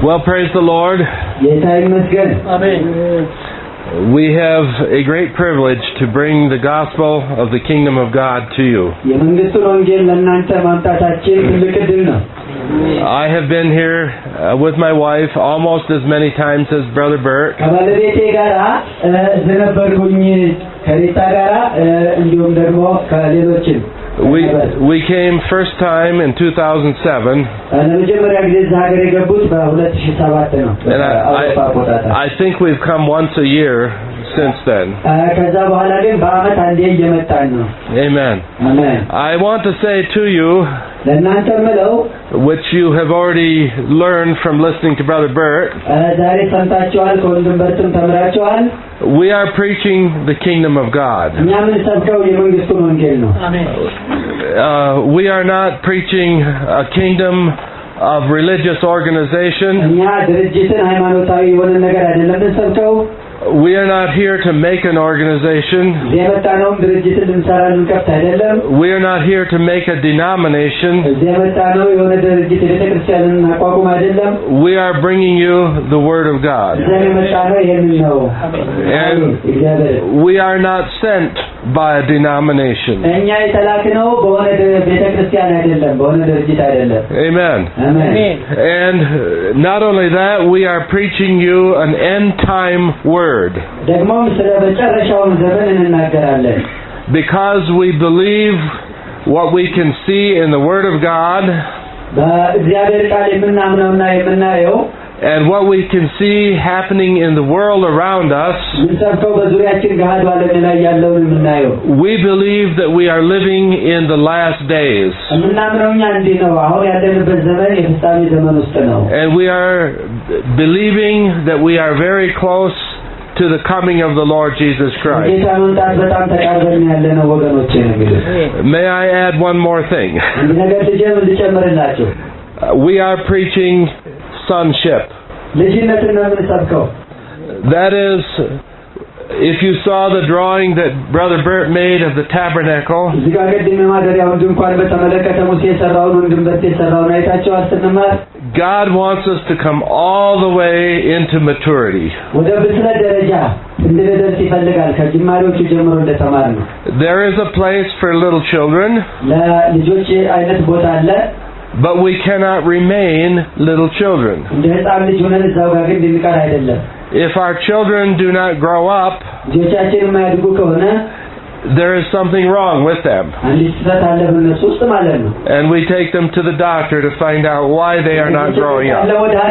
Well, praise the Lord. Amen. We have a great privilege to bring the gospel of the kingdom of God to you. I have been here with my wife almost as many times as Brother Bert. We came first time in 2007, and I think we've come once a year since then. Amen. I want to say to you, which you have already learned from listening to Brother Bert, we are preaching the kingdom of God. We are not preaching a kingdom of religious organization. We are not here to make an organization. We are not here to make a denomination. We are bringing you the Word of God. And we are not sent by a denomination. Amen. And not only that, we are preaching you an end time word. Because we believe what we can see in the Word of God and what we can see happening in the world around us. We believe that we are living in the last days. And we are believing that we are very close to the coming of the Lord Jesus Christ. May I add one more thing? We are preaching sonship. That is, if you saw the drawing that Brother Bert made of the tabernacle, God wants us to come all the way into maturity. There is a place for little children, but we cannot remain little children. If our children do not grow up, there is something wrong with them. And we take them to the doctor to find out why they are not growing up.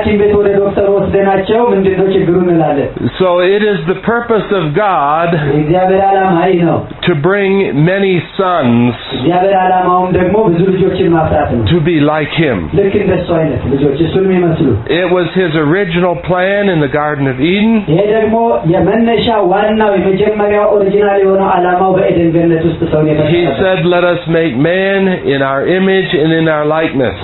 So it is the purpose of God to bring many sons to be like Him. It was His original plan in the Garden of Eden. He said, let us make man in our image and in our likeness.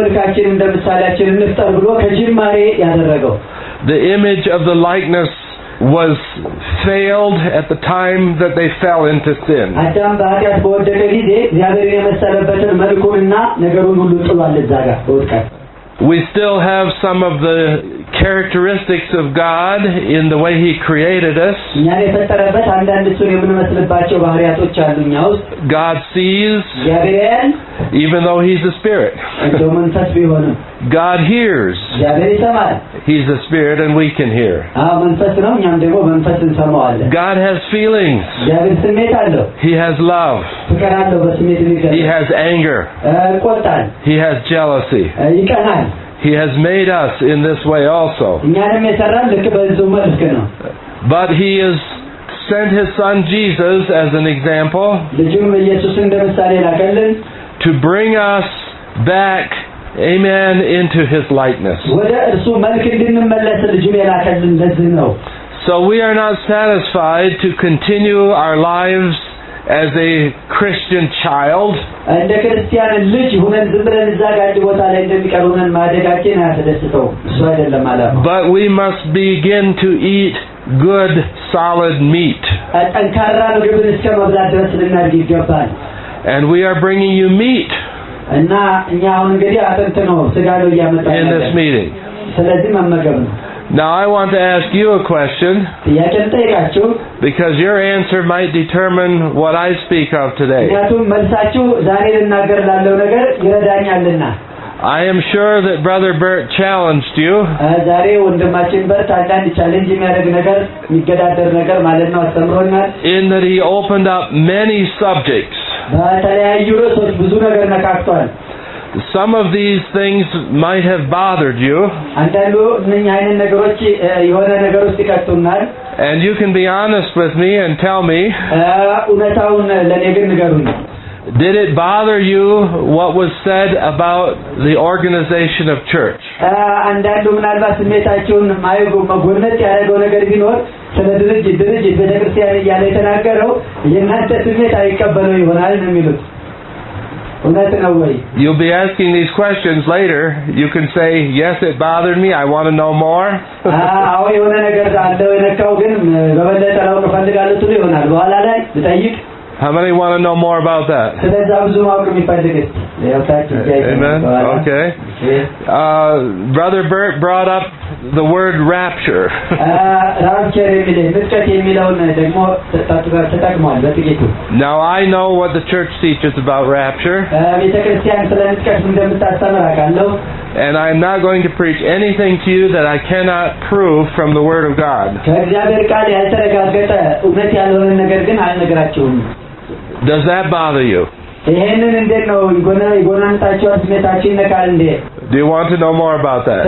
The image of the likeness was failed at the time that they fell into sin. We still have some of the characteristics of God in the way He created us. God sees, even though He's a spirit. God hears. He's a spirit and we can hear. God has feelings. He has love. He has anger. He has jealousy. He has made us in this way also. But He has sent His Son Jesus as an example to bring us back, amen, into His likeness. So we are not satisfied to continue our lives as a Christian child, but we must begin to eat good, solid meat. And we are bringing you meat in this meeting. ስለዚህ መመገብ ነው Now I want to ask you a question because your answer might determine what I speak of today. I am sure that Brother Bert challenged you in that he opened up many subjects. Some of these things might have bothered you. And you can be honest with me and tell me, did it bother you what was said about the organization of church? You'll be asking these questions later. You can say, yes, it bothered me. I want to know more. How many want to know more about that? Amen. Okay. Brother Bert brought up the word rapture. Now I know what the church teaches about rapture. And I'm not going to preach anything to you that I cannot prove from the Word of God. Does that bother you? Do you want to know more about that?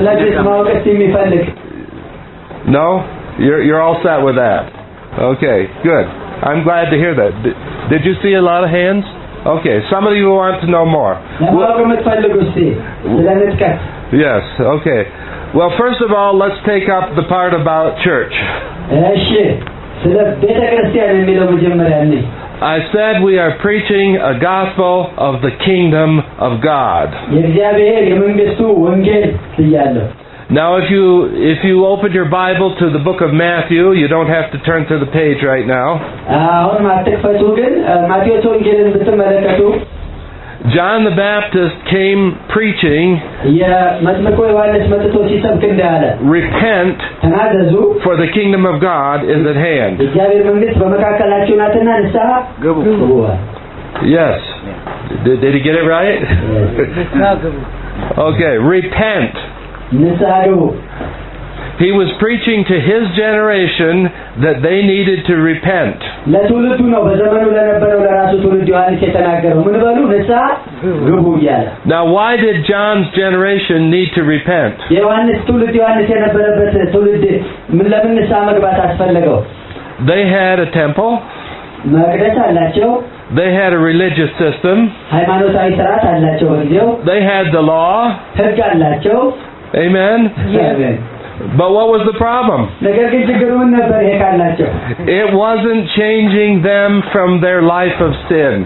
No? You're all set with that? Okay, good. I'm glad to hear that. Did you see a lot of hands? Okay, some of you want to know more. Yes, okay. Well, first of all, let's take up the part about church. I said we are preaching a gospel of the kingdom of God. Now if you open your Bible to the book of Matthew, you don't have to turn to the page right now. John the Baptist came preaching, repent, for the kingdom of God is at hand. Yes. Did he get it right? Okay, repent. He was preaching to his generation that they needed to repent. Now why did John's generation need to repent? They had a temple. They had a religious system. They had the law. Amen? Amen. But what was the problem? It wasn't changing them from their life of sin.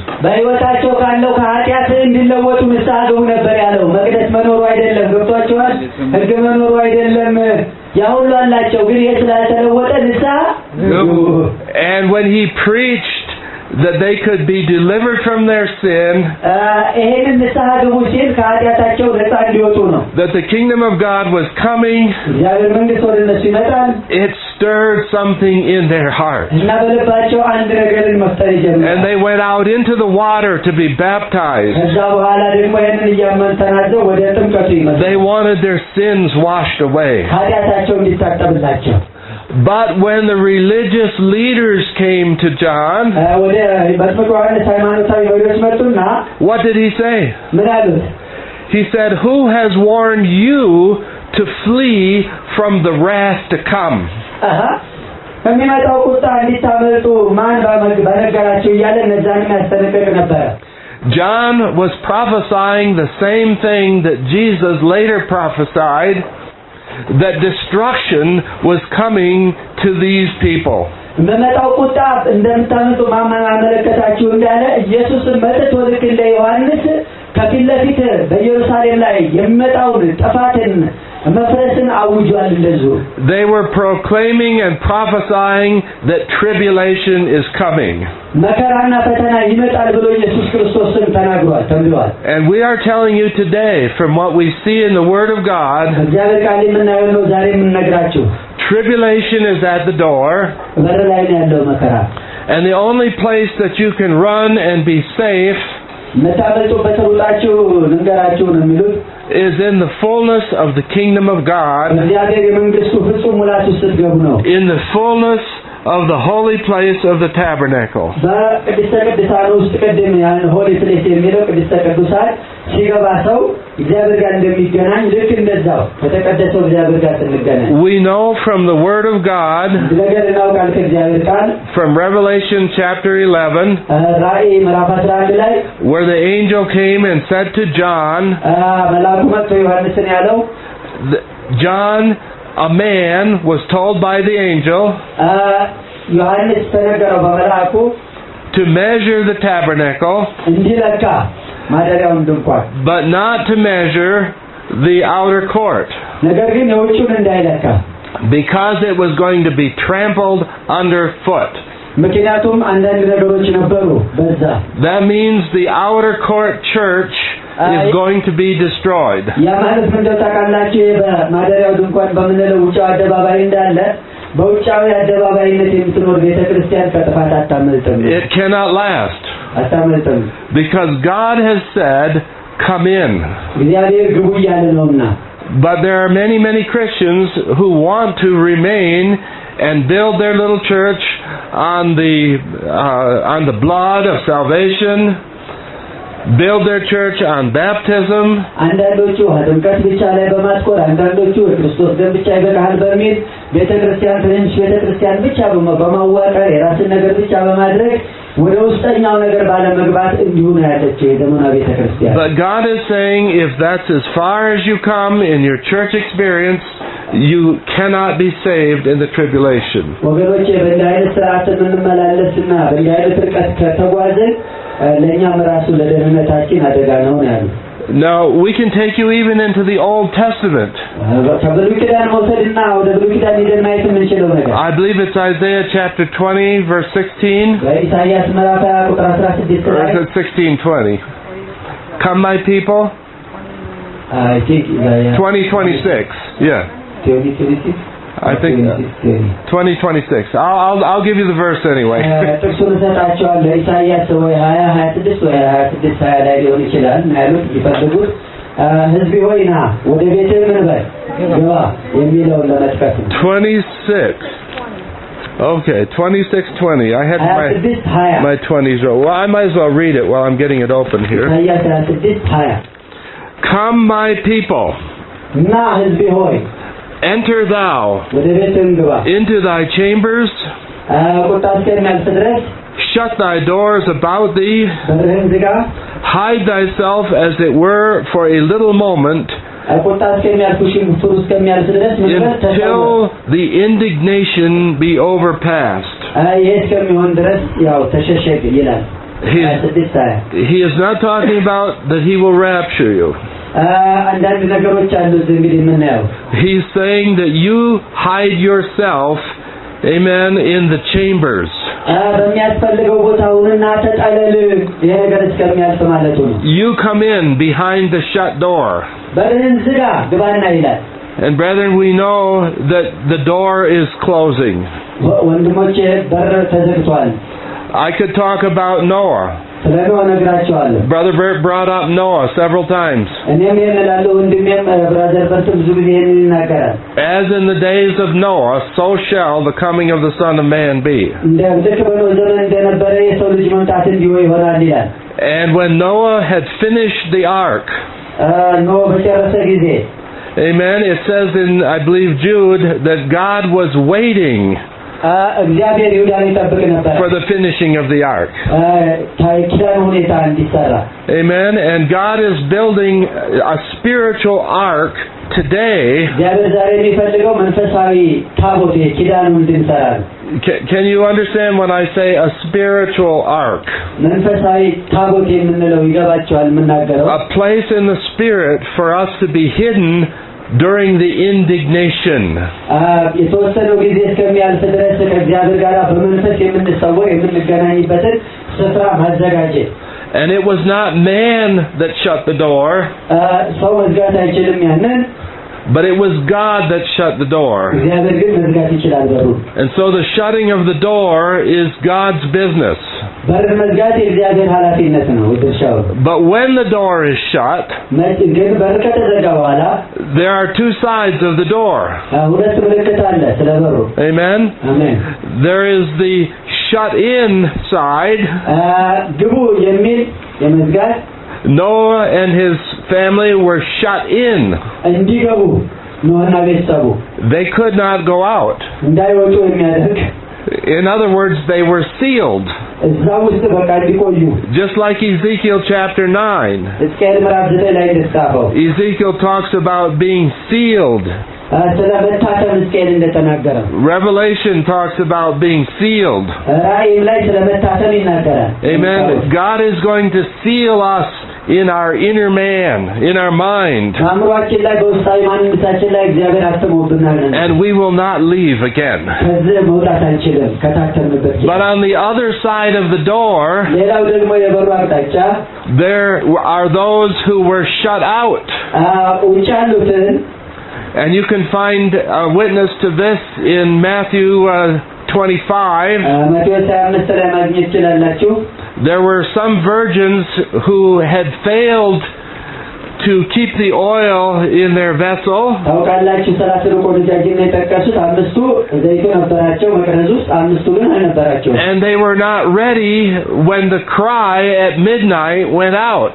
And when he preached that they could be delivered from their sin, that the kingdom of God was coming, it stirred something in their heart. And they went out into the water to be baptized. They wanted their sins washed away. But when the religious leaders came to John, what did he say? He said, who has warned you to flee from the wrath to come? John was prophesying the same thing that Jesus later prophesied, that destruction was coming to these people. They were proclaiming and prophesying that tribulation is coming. And we are telling you today, from what we see in the Word of God, tribulation is at the door. And the only place that you can run and be safe is in the fullness of the kingdom of God, in the fullness of the holy place of the tabernacle. We know from the Word of God, from Revelation chapter 11, where the angel came and said to John, John, a man was told by the angel to measure the tabernacle, but not to measure the outer court, because it was going to be trampled underfoot. That means the outer court church is going to be destroyed. It cannot last, because God has said, come in. But there are many, many Christians who want to remain and build their little church on the blood of salvation, build their church on baptism, but God is saying, if that's as far as you come in your church experience, you cannot be saved in the tribulation. Now, we can take you even into the Old Testament. I believe it's Isaiah chapter 20, verse 16. Or is it 16:20? Come, my people. I think 20:26. Yeah. I think 20:26. I'll give you the verse anyway. Okay, 26:20. I had my 20s. Well, I might as well read it while I'm getting it open here. Come, my people. Enter thou into thy chambers. Shut thy doors about thee. Hide thyself as it were for a little moment, until the indignation be overpassed. He is not talking about that he will rapture you. He's saying that you hide yourself, amen, in the chambers. You come in behind the shut door. And brethren, we know that the door is closing. I could talk about Noah. Brother Bert brought up Noah several times. As in the days of Noah, so shall the coming of the Son of Man be. And when Noah had finished the ark, amen, it says in, I believe, Jude, that God was waiting for the finishing of the ark. Amen. And God is building a spiritual ark today. Can you understand when I say a spiritual ark? A place in the Spirit for us to be hidden during the indignation. የተወሰነው ጊዜ እስከሚያልፍ ድረስ ከእግዚአብሔር ጋር በመንፈስ የምንሰወው የምንገናኝበትን ስፍራ ማዘጋጀት. And it was not man that shut the door, ሰው መዝጋት አይችልም ያንን, but it was God that shut the door. እግዚአብሔር ግን መዝጋት ይችላል በሩን. And so the shutting of the door is God's business. በር መዝጋት የእግዚአብሔር ኃላፊነት ነው, ድርሻው. But when the door is shut, ግን በር ከተዘጋ በኋላ there are two sides of the door. ሁለት ምልክት አለ ስለ በሩ. Amen. Amen. There is the shut in side. ግቡ የሚል የመዝጋት. Noah and his family were shut in. እንዲገቡ ኖህና ቤተሰቡ. They could not go out. እንዳይወጡ የሚያደርግ. In other words, they were sealed. እዛ ውስጥ በቃ እንዲቆዩ. Just like Ezekiel chapter 9. ሕዝቅኤል ምዕራፍ 9 ላይ እንደተጻፈው. Ezekiel talks about being sealed. ስለ መታተም ሕዝቅኤል እንደተናገረ. Revelation talks about being sealed. ራእይም ላይ ስለ መታተም ይናገራል. Amen. God is going to seal us in our inner man, in our mind. አእምሮአችን ላይ በውስጣዊ ማንነታችን ላይ እግዚአብሔር አትሞብናል. And we will not leave again. ከዚህ መውጣት አንችልም ከታተምንበት. But on the other side of the door, ሌላው ደግሞ የበሩ አቅጣጫ, there are those who were shut out. ውጭ ያሉትን. And you can find a witness to this in Matthew 25. There were some virgins who had failed to keep the oil in their vessel. And they were not ready when the cry at midnight went out.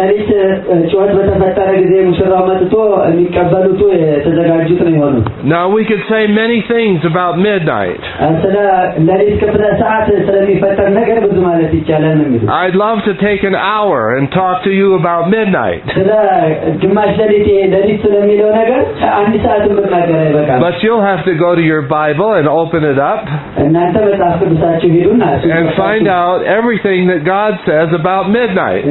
Now we could say many things about midnight. I'd love to take an hour and talk to you about midnight. But you'll have to go to your Bible and open it up and find out everything that God says about midnight.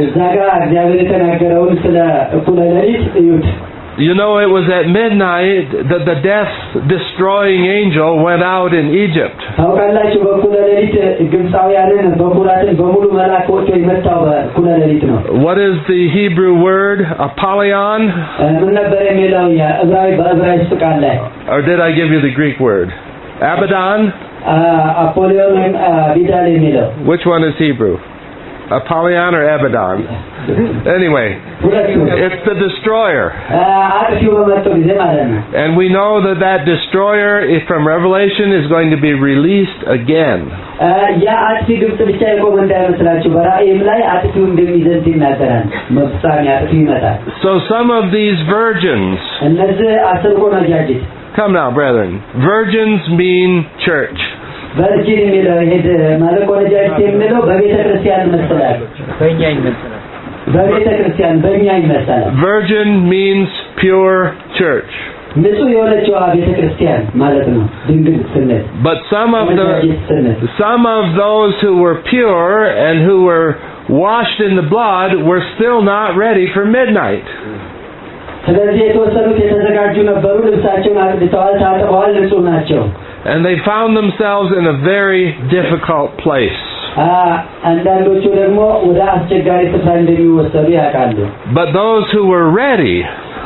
You know, it was at midnight that the death-destroying angel went out in Egypt. What is the Hebrew word? Apollyon? Or did I give you the Greek word? Abaddon? Which one is Hebrew? Apollyon or Abaddon? Anyway, it's the destroyer. And we know that destroyer from Revelation is going to be released again. So some of these virgins, come now, brethren, virgins mean church. Virgin means pure church. But some of those who were pure and who were washed in the blood were still not ready for midnight. And they found themselves in a very difficult place. But those who were ready,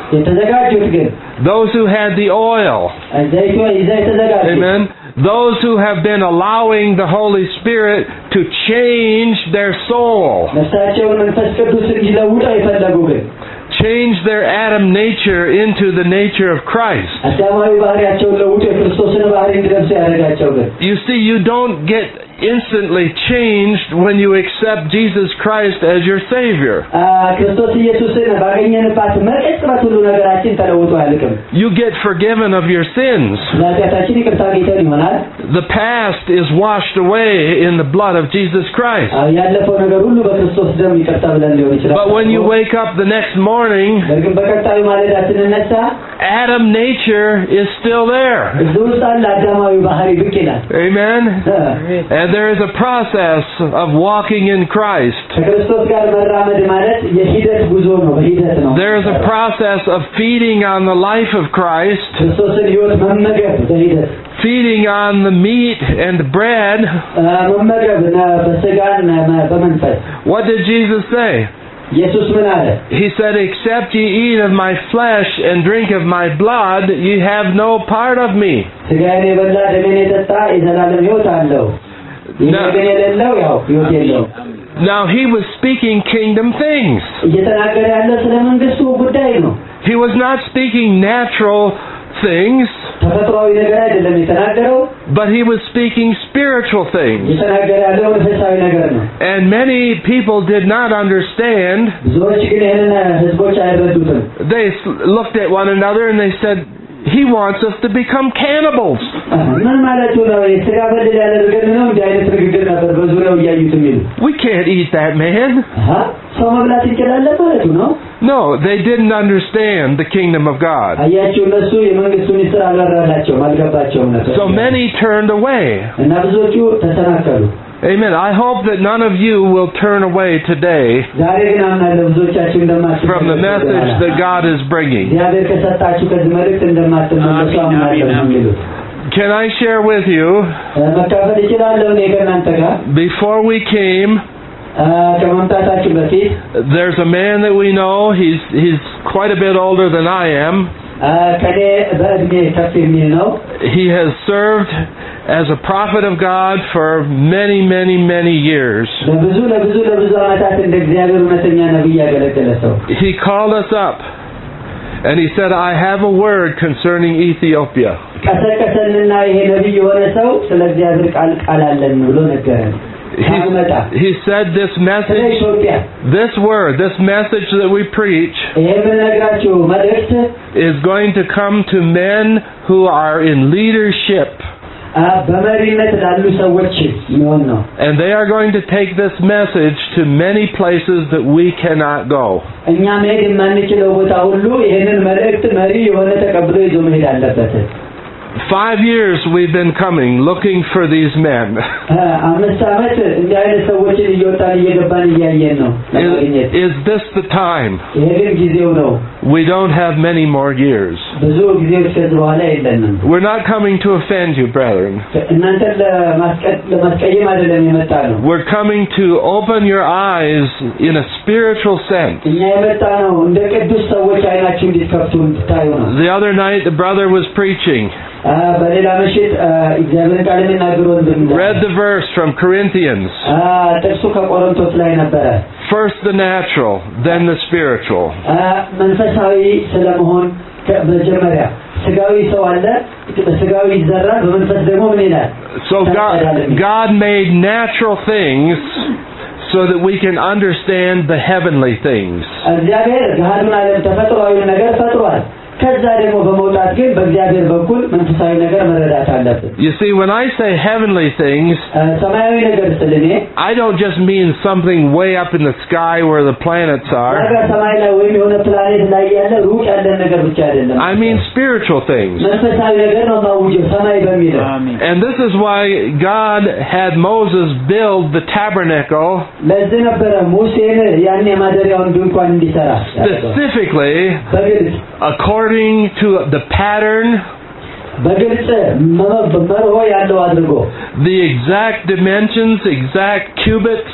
those who had the oil, amen, those who have been allowing the Holy Spirit to change their soul, change their Adam nature into the nature of Christ. You see, you don't get instantly changed when you accept Jesus Christ as your Savior. You get forgiven of your sins. The past is washed away in the blood of Jesus Christ. But when you wake up the next morning, Adam nature is still there. Amen? And there is a process of walking in Christ. There is a process of feeding on the life of Christ, feeding on the meat and bread. What did Jesus say? He said, except ye eat of my flesh and drink of my blood, ye have no part of me. Now he was speaking kingdom things. He was not speaking natural things, but he was speaking spiritual things. And many people did not understand. They looked at one another and they said, he wants us to become cannibals. We can't eat that man. No, they didn't understand the kingdom of God. So many turned away. Amen. I hope that none of you will turn away today from the message that God is bringing. Can I share with you, before we came, there's a man that we know, he's quite a bit older than I am. He has served as a prophet of God for many, many, many years. He called us up and he said, I have a word concerning Ethiopia. He said this message, this word, this message that we preach is going to come to men who are in leadership. And they are going to take this message to many places that we cannot go. 5 years we've been coming looking for these men. Is this the time? We don't have many more years. We're not coming to offend you, brethren. We're coming to open your eyes in a spiritual sense. The other night the brother was preaching. Read the verse from Corinthians. First the natural, then the spiritual. So God made natural things so that we can understand the heavenly things. You see, when I say heavenly things, I don't just mean something way up in the sky where the planets are. I mean spiritual things. And this is why God had Moses build the tabernacle specifically according to the pattern, the exact dimensions, exact cubits,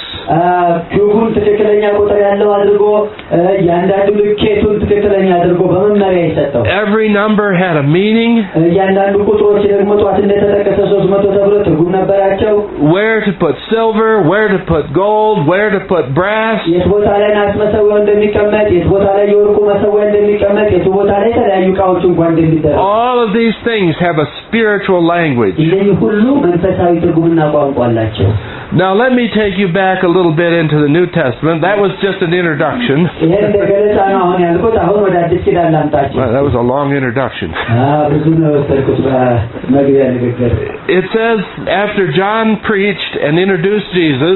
every number had a meaning. Where to put silver, where to put gold, where to put brass. All of these things have a spiritual language. Now let me take you back a little bit into the New Testament. That was just an introduction. Well, that was a long introduction. It says after John preached and introduced Jesus,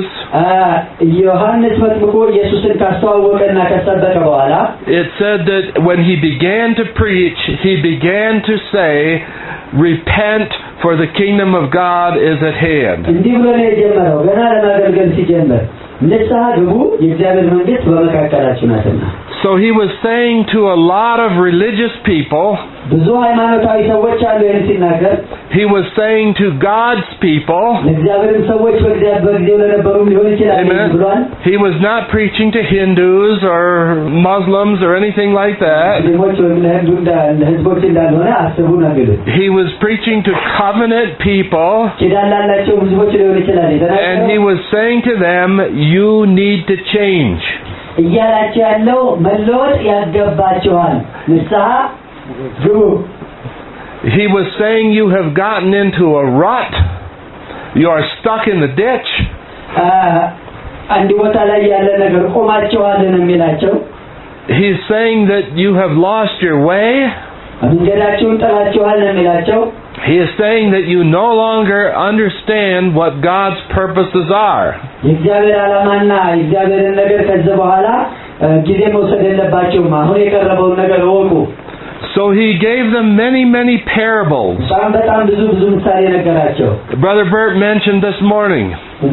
it said that when he began to preach, he began to say, repent, for the kingdom of God is at hand. እንዲህ ብሎ ነው የጀመረው ገና ለማገልገል ሲጀምር ንስሐ ግቡ የእግዚአብሔር መንግስት በመካከላችሁ ናትና. So he was saying to a lot of religious people, ብዙ ሃይማኖታዊ ሰዎች አሉ ይህን ሲናገር, he was saying to God's people, ለእግዚአብሔር ሰዎች በጊዜው ለነበሩ ሊሆን ይችላል ብሏል. He was not preaching to Hindus or Muslims or anything like that. He was preaching to covenant people, and he was saying to them, you need to change. እያላቸው ያለው መለወጥ ያገባቸዋል ንስሐ ግቡ. He was saying you have gotten into a rut, you are stuck in the ditch. አንድ ቦታ ላይ ያለ ነገር ቆማቸዋል ነው የሚላቸው. He's saying that you have lost your way. መንገዳችሁን ጥላችኋል ነው የሚላቸው. He is saying that you no longer understand what God's purposes are. የእግዚአብሔር ዓላማና የእግዚአብሔርን ነገር ከዚህ በኋላ ጊዜ መውሰድ የለባችሁም. አሁን የቀረበውን ነገር እወቁ. So he gave them many parables. በጣም ብዙ ምሳሌ ነገራቸው. Brother Bert mentioned this morning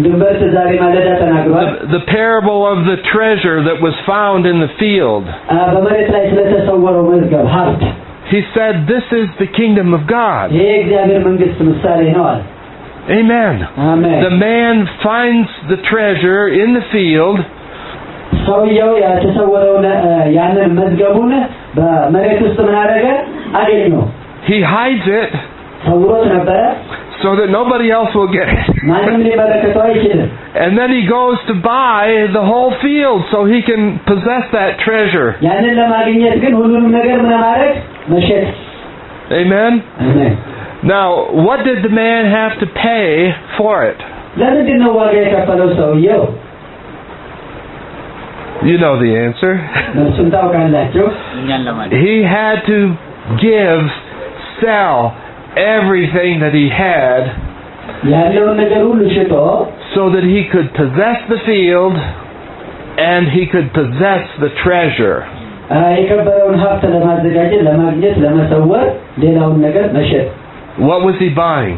the parable of the treasure that was found in the field. በመሬት ላይ ስለተሰወረው መዝገብ ሀብት. He said this is the kingdom of God. የእግዚአብሔር መንግስት ምሳሌ ነው አለ. Amen. Amen. The man finds the treasure in the field. ሰውየው የተሰወረውን ያንን መዝገቡን በመሬት ውስጥ ምን አደረገ? አገኘው. He hides it ሰውሮት ነበረ. so that nobody else will get it. ማንም ሊመለከተው አይችልም. And then he goes to buy the whole field so he can possess that treasure. ያንን ለማግኘት ግን ሁሉንም ነገር ምን ማድረግ? መሸጥ. Amen. Amen. Now, what did the man have to pay for it? ለምንድን ነው ዋጋ የከፈለው ሰውየው? You know the answer. He had to sell everything that he had so that he could possess the field and he could possess the treasure. What was he buying?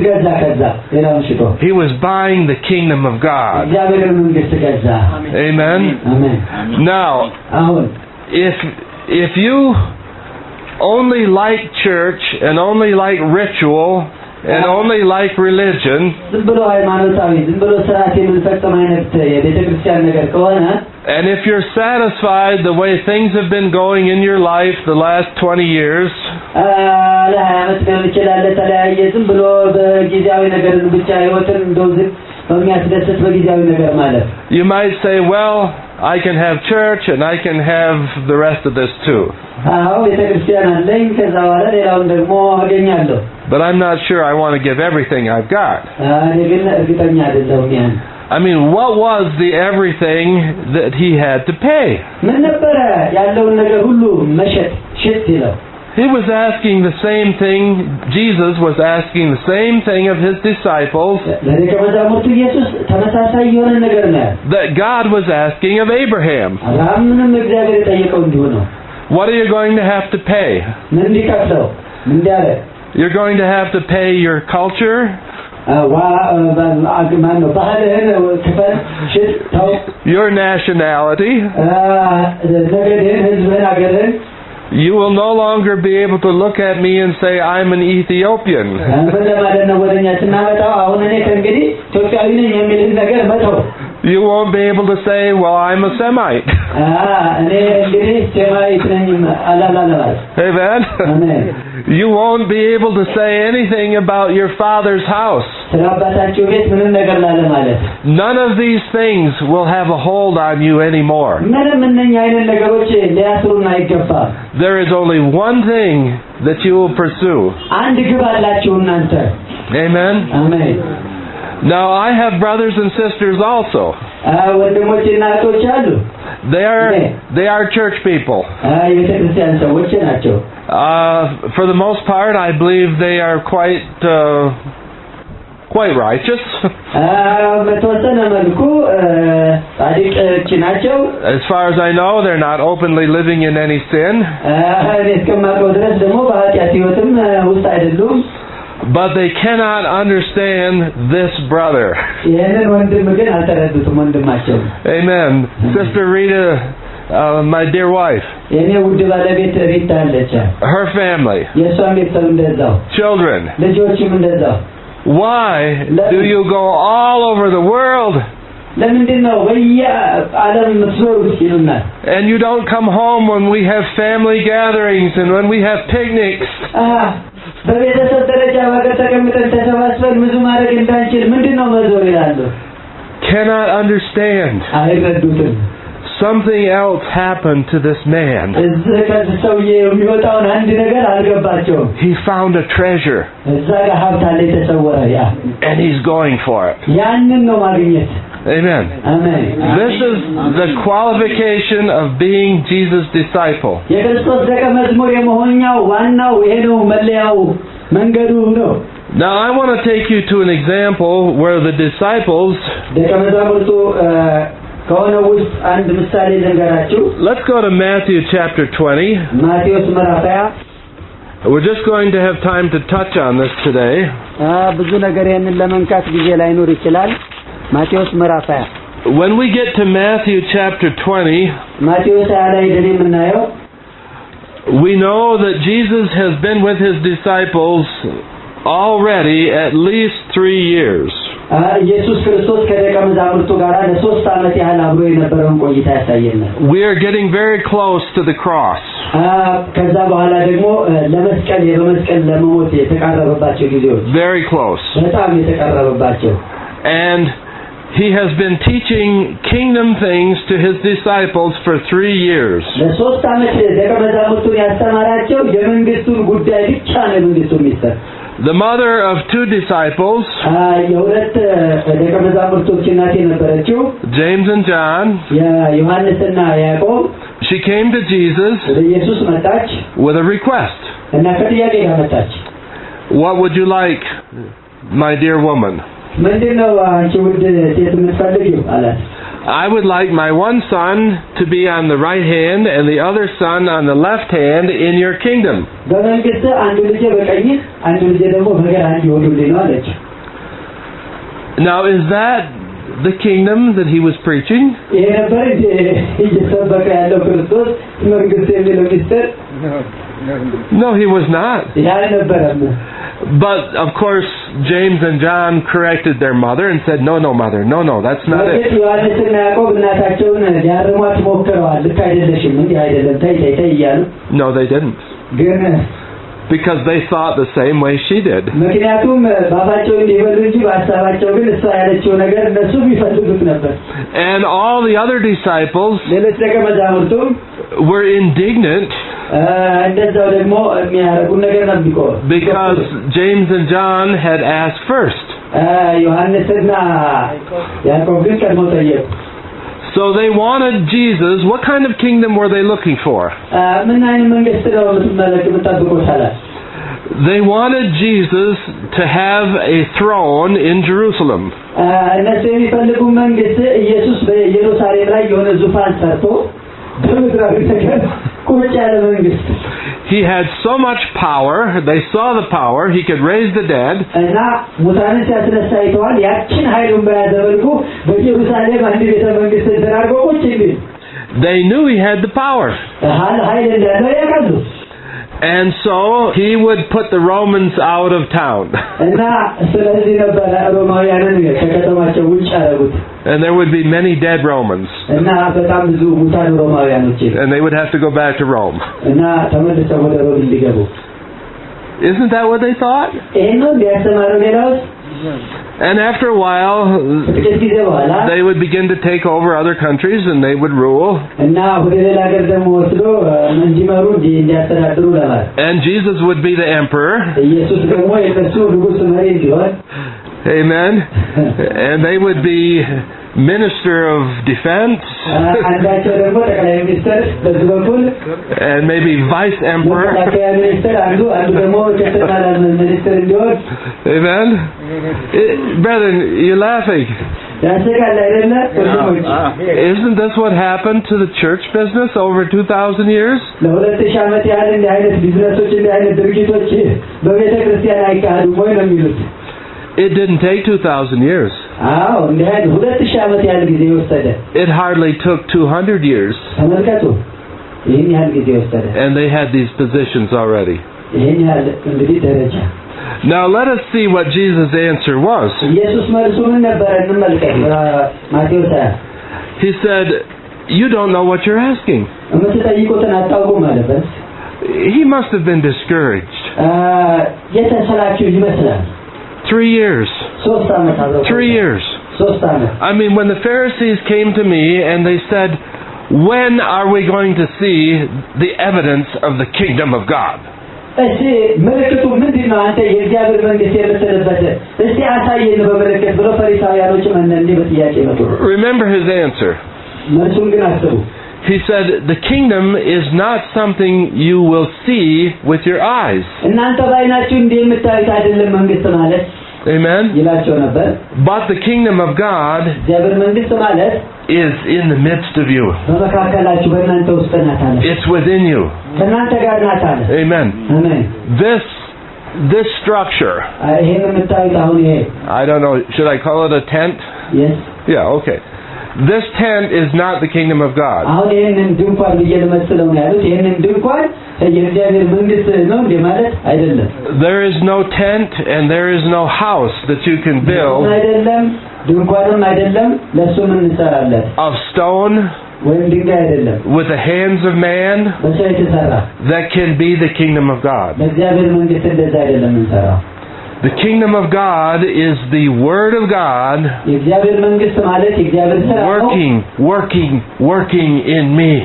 He was buying the kingdom of God. Amen. Now, if you only like church and only like ritual and only like religion, and if you're satisfied the way things have been going in your life the last 20 years, you might say, well, I can have church and I can have the rest of this too. But I'm not sure I want to give everything I've got. I mean, what was the everything that he had to pay? He was asking the same thing, Jesus was asking the same thing of his disciples that God was asking of Abraham. What are you going to have to pay? You're going to have to pay your culture, your nationality. You will no longer be able to look at me and say, I'm an Ethiopian. You won't be able to say, well, I'm a Semite. Amen? You won't be able to say anything about your father's house. None of these things will have a hold on you anymore. There is only one thing that you will pursue. Amen? Amen. Now, I have brothers and sisters also. They are church people. For the most part, I believe they are quite righteous. As far as I know, they're not openly living in any sin. But they cannot understand this brother. ይሄንን ወንድም ግን አልተረዱትም ወንድማቸው። Amen. Sister Rita, my dear wife. የኔ ውድ ባለቤት ሪታ አለች። Her family. የሷም ቤተሰብ እንደዛው። Children. ልጆችም እንደዛው። Why do you go all over the world? ለምንድነው በየዓለም ምትዞሩት ይሉናል? And you don't come home when we have family gatherings and when we have picnics. በቤተሰብ ደረጃ በአገር ተቀምጠን ተሰባስበን ብዙ ማድረግ እንዳንችል ምንድነው መዞር ይላሉ? Cannot understand. አይረዱትም። Something else happened to this man. ከዚህ ሰውዬ የሚወጣውን አንድ ነገር አልገባቸውም። He found a treasure. እዛ ጋር ሀብት አለ የተሰወረ ያ. And he's going for it. ያንን ነው ማግኘት። Amen. Amen. This is the qualification of being Jesus' disciple. የክርስቶስ ደቀ መዝሙር የመሆኛው ዋናው ይሄ ነው መለያው መንገዱ ነው። Now I want to take you to an example where the disciples ደቀ መዛሙርቱ ከሆነው ውስጥ አንድ ምሳሌ ልንገራችሁ። Let's go to Matthew chapter 20. ማቴዎስ ምዕራፍ 20. We're just going to have time to touch on this today. ብዙ ነገር ይሄንን ለመንካት ጊዜ ላይኖር ይችላል። ማቴዎስ ምዕራፍ 20. When we get to Matthew chapter 20, ማቴዎስ 20 ላይ የምናየው we know that Jesus has been with his disciples already at least 3 years. ኢየሱስ ክርስቶስ ከደቀ መዛሙርቱ ጋር ለ3 ዓመት ያህል አብሮ የነበረውን ቆይታ ያሳየናል። We are getting very close to the cross. ከዛ በኋላ ደግሞ ለመስቀል በመስቀል ለመሞት የተቃረበባቸው ጊዜዎች Very close. በጣም የተቃረበባቸው. And he has been teaching kingdom things to his disciples for 3 years. ለ3 ዓመት ደቀ መዛሙርቱን ያስተማራቸው የመንግስቱን ጉዳይ ብቻ ነው መንግስቱን ሚስጥር። The mother of 2 disciples, የሁለት ደቀ መዛሙርቶች እናት የነበረችው James and John, ዮሐንስና ያዕቆብ, she came to Jesus ኢየሱስ መጣች with a request. እና ከጥያቄ ጋር መጣች። What would you like, my dear woman? ምንድነው አንቺ ውድ ሴት የምትፈልጊው አላት። I would like my one son to be on the right hand and the other son on the left hand in your kingdom. በመንግስት አንዱ ልጅ በቀኝ አንዱ ልጅ ደግሞ በግራ እንዲሆኑልኝ ነው አለች። Now is that the kingdom that he was preaching? ይሄ ነበር እየሰበከ ያለው ክርስቶስ መንግስት የሚለው ሚስጥር? No, he was not. ያ ነበረም። But of course James and John corrected their mother and said, no, mother, no, that's not it. ዮሐንስና ያዕቆብ እናታቸውን ሊያርሟት ሞክረዋል። ልክ አይደለሽም እንዴ አይደለም ተይ እያሉ። No, they didn't. ግን because they thought the same way she did. ምክንያቱም ባባቸው እንዲበሉ እንጂ በሐሳባቸው ግን እሷ ያለችው ነገር እነሱ ቢፈልጉት ነበር። And all the other disciples ሌሎች ደቀ መዛሙርቱ were indignant እንደዛው ደግሞ የሚያረጉ ነገር ነበር because James and John had asked first. ዮሐንስና ያዕቆብ ግን ቀድሞ ጠየቁ። So they wanted Jesus. What kind of kingdom were they looking for? ምን አይነት መንግስት ነው የምትጠብቁት አለ። They wanted Jesus to have a throne in Jerusalem. እነሱ የሚፈልጉ መንግስት ኢየሱስ በኢየሩሳሌም ላይ የሆነ ዙፋን ሰርቶ በምድራዊ ነገር ቁጭ ያለ መንግስት። He had so much power. They saw the power. He could raise the dead. እና ሙታንን ሲያስነሳ አይተዋል። ያችን ኃይሉን በያዘ መልኩ በኢየሩሳሌም አንድ ቤተ መንግስት ተደራርጎ ቁጭ ይል። They knew he had the power. ኃይል እንዳለው ያውቃሉ። And so he would put the Romans out of town. እና ስለዚህ ነበር ሮማውያንን ከከተማቸው ውጭ ያደረጉት። And there would be many dead Romans. እና በጣም ብዙ ሙታን ሮማውያኖች። And they would have to go back to Rome. እና ተመልሰው ወደ ሮም እንዲገቡ። Isn't that what they thought? ይሄን ነው ያስተማረው ሌላው። And after a while, they would begin to take over other countries and they would rule. And Jesus would be the emperor. Amen. And they would be Minister of Defense. And maybe Vice Emperor. Amen. Brethren, you're laughing. Isn't this what happened to the church business over 2,000 years? It didn't take 2,000 years. It hardly took 200 years. And they had these positions already. Now let us see what Jesus' answer was. He said, you don't know what you're asking. He must have been discouraged. 3 years. 3 years. I mean, when the Pharisees came to me and they said, when are we going to see the evidence of the kingdom of God? Remember his answer. He said, the kingdom is not something you will see with your eyes. Amen? But the kingdom of God is in the midst of you. It's within you. Amen. This structure, I don't know, should I call it a tent? Yes. Yeah, okay. This tent is not the kingdom of God. There is no tent and there is no house that you can build of stone with the hands of man that can be the kingdom of God. The kingdom of God is the Word of God working in me,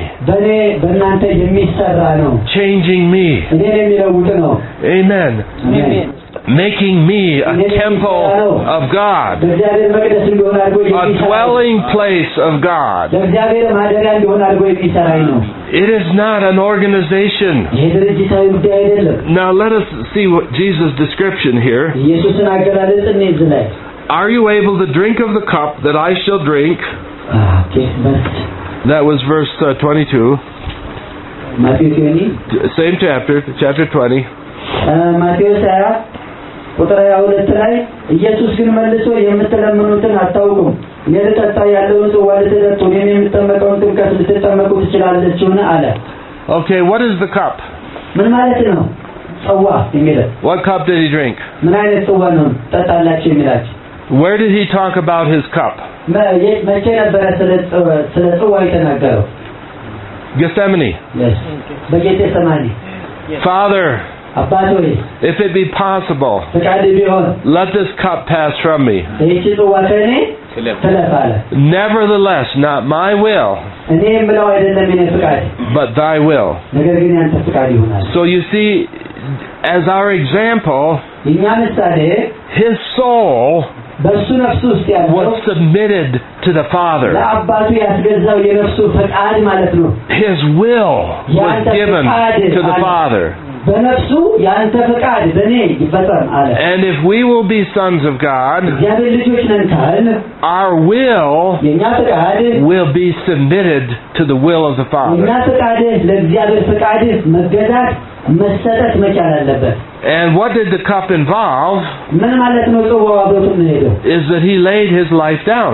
changing me. Amen. Making me a temple of God, a dwelling place of God. It is not an organization. Now let us see what Jesus' description here. Are you able to drink of the cup that I shall drink? That was verse 22. Same chapter 20. ቁጥር 22 ላይ ኢየሱስ ግን መልሶ የምትለምኑትን አታውቁም ለተጠጣ ያለውን ጽዋ ለተጠጡ የምትጠመቀውን ጥምቀት ልትጠመቁ ትችላላችሁና አለ። Okay, what is the cup? ምን ማለት ነው? ጽዋ የሚለው What cup did he drink? ምን አይነት ጽዋ ነው ጠጣላችሁ የሚላችሁ? Where did he talk about his cup? መቼ ነበር ስለ ጽዋ የተናገረው? Gethsemane. Yes. በጌቴሰማኒ. Father, if it be possible, let this cup pass from me. Nevertheless, not my will, but thy will. So you see, as our example, his soul was submitted to the Father. His will was given to the Father. And if we will be sons of God, our will be submitted to the will of the Father. And what did the cup involve? Is that he laid his life down.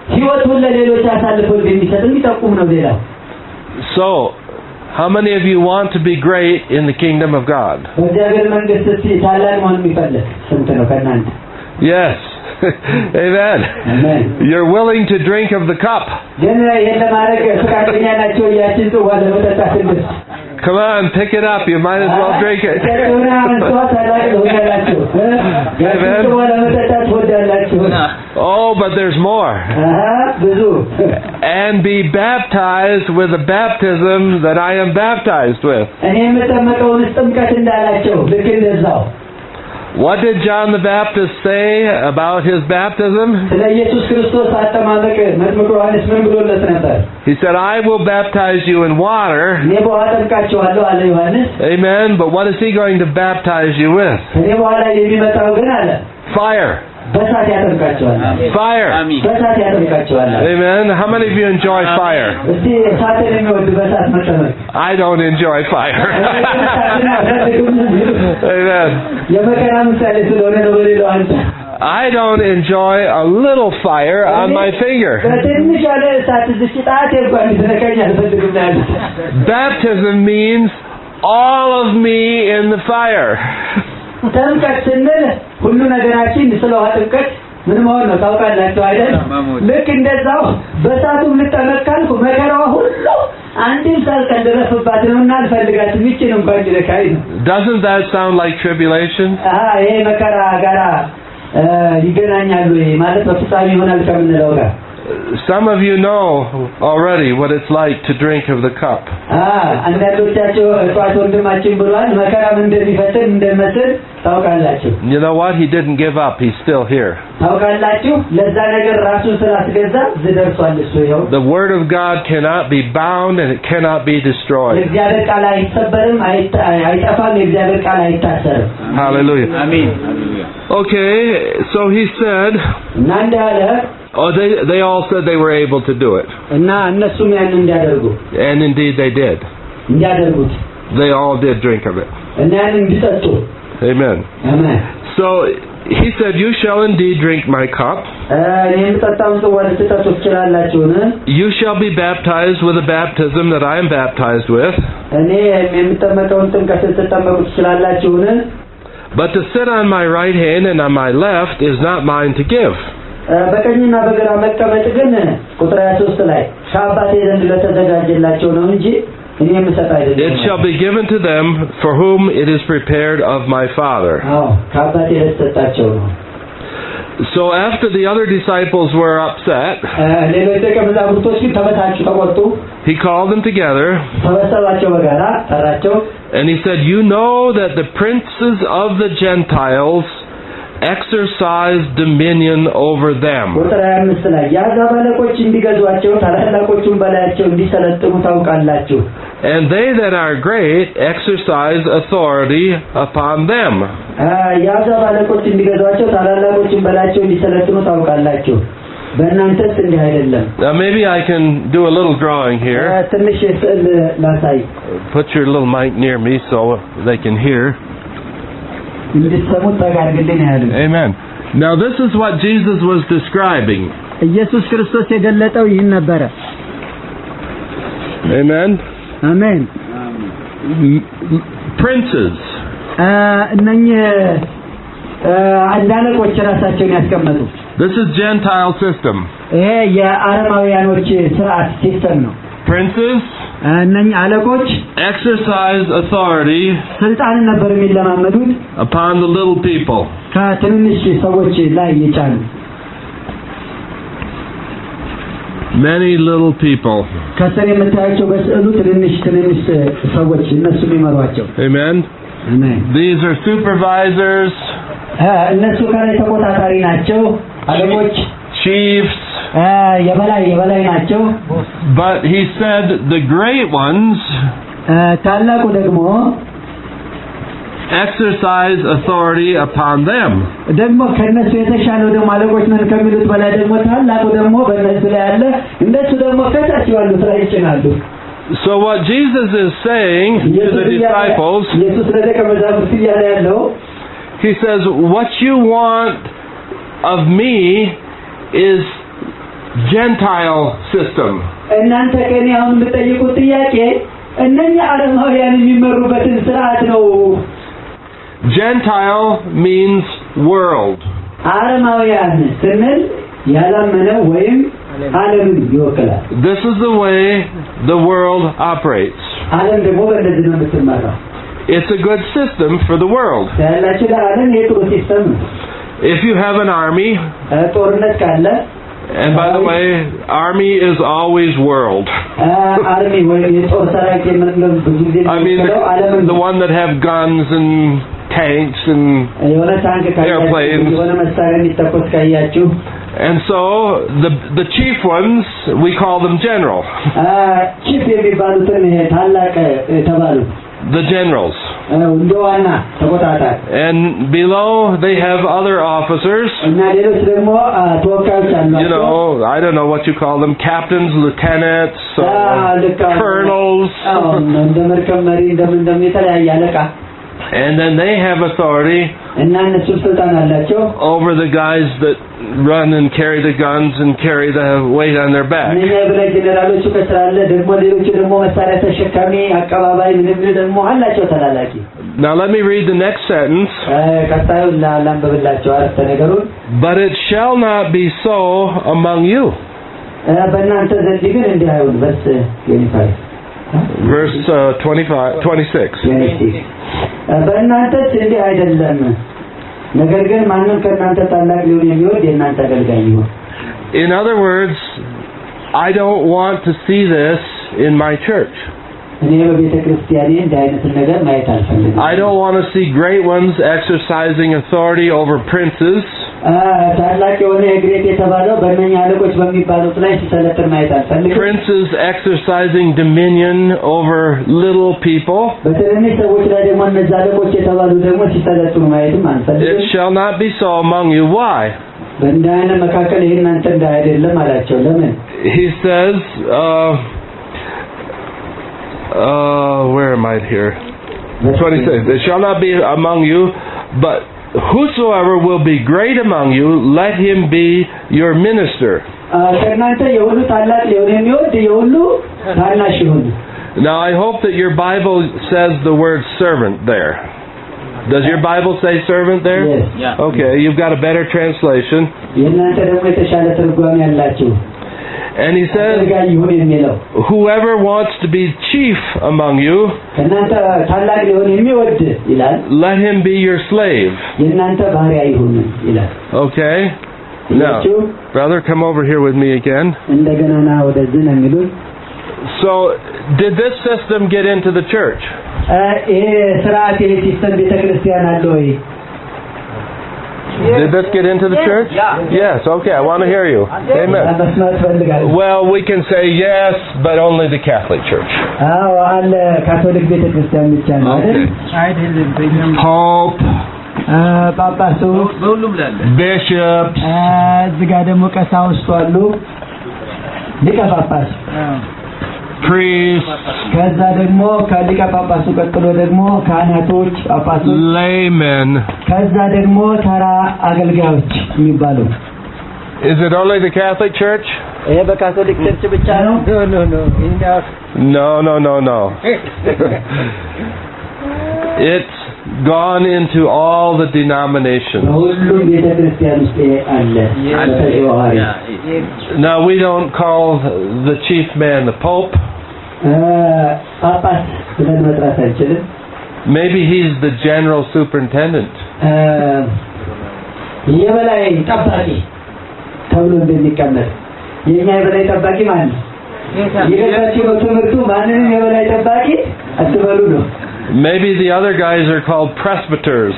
So, how many of you want to be great in the kingdom of God? Yes. Amen. You're willing to drink of the cup. Come on, pick it up. You might as well drink it. Amen. Oh, but there's more. And be baptized with the baptism that I am baptized with. What did John the Baptist say about his baptism? He said, I will baptize you in water. Amen. But what is he going to baptize you with? Fire. Fire. Amen. How many of you enjoy fire? I don't enjoy fire. Amen. I don't enjoy a little fire on my finger. Baptism means all of me in the fire. ምን ማለት ነው ታውቃላችሁ አይደል ልክ እንደዛው በሳቱም ልጠመቃልኩ መከራው ሁሉ አንድም ሳልቀደረፍባት ነውና አልፈልጋትም ይችላል እንኳን ይለካይ ነው Doesn't that sound like tribulation? ይሄ መከራ ጋራ ይገናኛሉ ማለት በፍጻሜ ይሆናል ከምንለው ጋር Some of you know already what it's like to drink of the cup. አንዳንዶቻችሁ እርሷት ወንድማችን ብሏል መከራ ምን እንደሚፈትን እንደመስል ታውቃላችሁ You know what? He didn't give up. He's still here. ታውቃላችሁ ለዛ ነገር ራሱን ስላስገዛ ዝደርሷል እሱ ይኸው The word of God cannot be bound and it cannot be destroyed. የእግዚአብሔር ቃል አይሰበርም አይጠፋም የእግዚአብሔር ቃል አይታሰርም Hallelujah. Amen. Okay, so he said እናንዳለ Oh, they all said they were able to do it. And indeed they did. They all did drink of it. Amen. Amen. So he said, you shall indeed drink my cup. You shall be baptized with the baptism that I am baptized with. But to sit on my right hand and on my left is not mine to give. በቀኝና በግራ መቀመጥ ግን ቁጥር 23 ላይ ከአባቴ ዘንድ ለተዘጋጀላቸው ነው እንጂ እኔ የምሰጥ አይደለም It shall be given to them for whom it is prepared of my Father. ከአባቴ ለተሰጣቸው ነው So after the other disciples were upset, ሌሎች ደቀ መዛሙርቶች ግን ተበሳጩ ተቆጡ he called them together ተሰበሰባቸው በጋራ ጠራቸው and he said, you know that the princes of the Gentiles exercise dominion over them. And they that are great exercise authority upon them. Now maybe I can do a little drawing here. Put your little mic near me so they can hear. Amen. Now this is what Jesus was describing. Amen. Amen. Princes. This is Gentile system. Princes exercise authority upon the little people. Many little people. Amen. Amen. These are supervisors, chiefs, but he said the great ones exercise authority upon them. So what Jesus is saying to the disciples, he says, what you want of me is Gentile system. Gentile means world. This is the way the world operates. It's a good system for the world. If you have an army, and by the way, army is always world. I mean, the one that have guns and tanks and airplanes. And so the chief ones, we call them general. the generals. እንደ ዋና ተቆጣጣሪ And below they have other officers. እና ሌሎች ደግሞ ተወካዮች አሏቸው. You know, I don't know what you call them, captains, lieutenants, colonels. እንደ መርከብ መሪ እንደምን የተለያየ አለቃ. And then they have authority እና እነሱ ስልጣን አላቸው over the guys that run and carry the guns and carry the weight on their back. እኛ በላይ ጀነራሎቹ ከስራለ ደግሞ ሌሎቹ ደግሞ መሳሪያ ተሸካሚ አቀባባይ ምንም ደግሞ አላቸው ተላላኪ. Now let me read the next sentence. ቀጣዩን ላንብብላችሁ አረፍተ ነገሩን. But it shall not be so among you. በእናንተ ዘንድ ግን እንዲህ አይሁን. Verse 26. በእናንተስ እንዲህ አይደለም ነገር ግን ማንም ከእናንተ ታላቅ ሊሆን የሚወድ የእናንተ አገልጋይ ይሁን. In other words, I don't want to see this in my church. እኔ በቤተ ክርስቲያኔ እንዲህ አይነት ነገር ማየት አልፈልግም. I don't want to see great ones exercising authority over princes. ታላቅ የሆነ የግሬት የተባለው በእነኛ አለቆች በሚባሉት ላይ ሲሰለጥን ማየት አልፈልግም. Princes exercising dominion over little people. በትንንሽ ሰዎች ላይ ደግሞ እነዛ አለቆች የተባሉ ደግሞ ሲሰለጥኑ ማየትም አልፈልግም. It shall not be so among you. Why? በእንዳንተ መካከል ይሄን አንተ እንዳይደለም አላቸው. ለምን? He says, where am I here? 26. It shall not be among you, but whosoever will be great among you, let him be your minister. ከእናንተ የሁሉ ታላቅ ሊሆን የሚወድ የሁሉ ታናሽ ይሁን. Now I hope that your Bible says the word servant there. Does your Bible say servant there? Yes. Yeah. Okay, you've got a better translation. የእናንተ ደግሞ የተሻለ ትርጓሜ ያላችሁ. And he says, whoever wants to be chief among you, let him be your slave. Okay? Now, brother, come over here with me again. So, did this system get into the church? Did this get into the church? Yeah. Yes, okay, I want to hear you. Amen. Well, we can say yes, but only the Catholic Church. Pope, bishops, priests, laymen. Is it only the Catholic Church? No. It's gone into all the denominations. Now we don't call the chief man the Pope. Maybe he's the general superintendent. Maybe the other guys are called presbyters.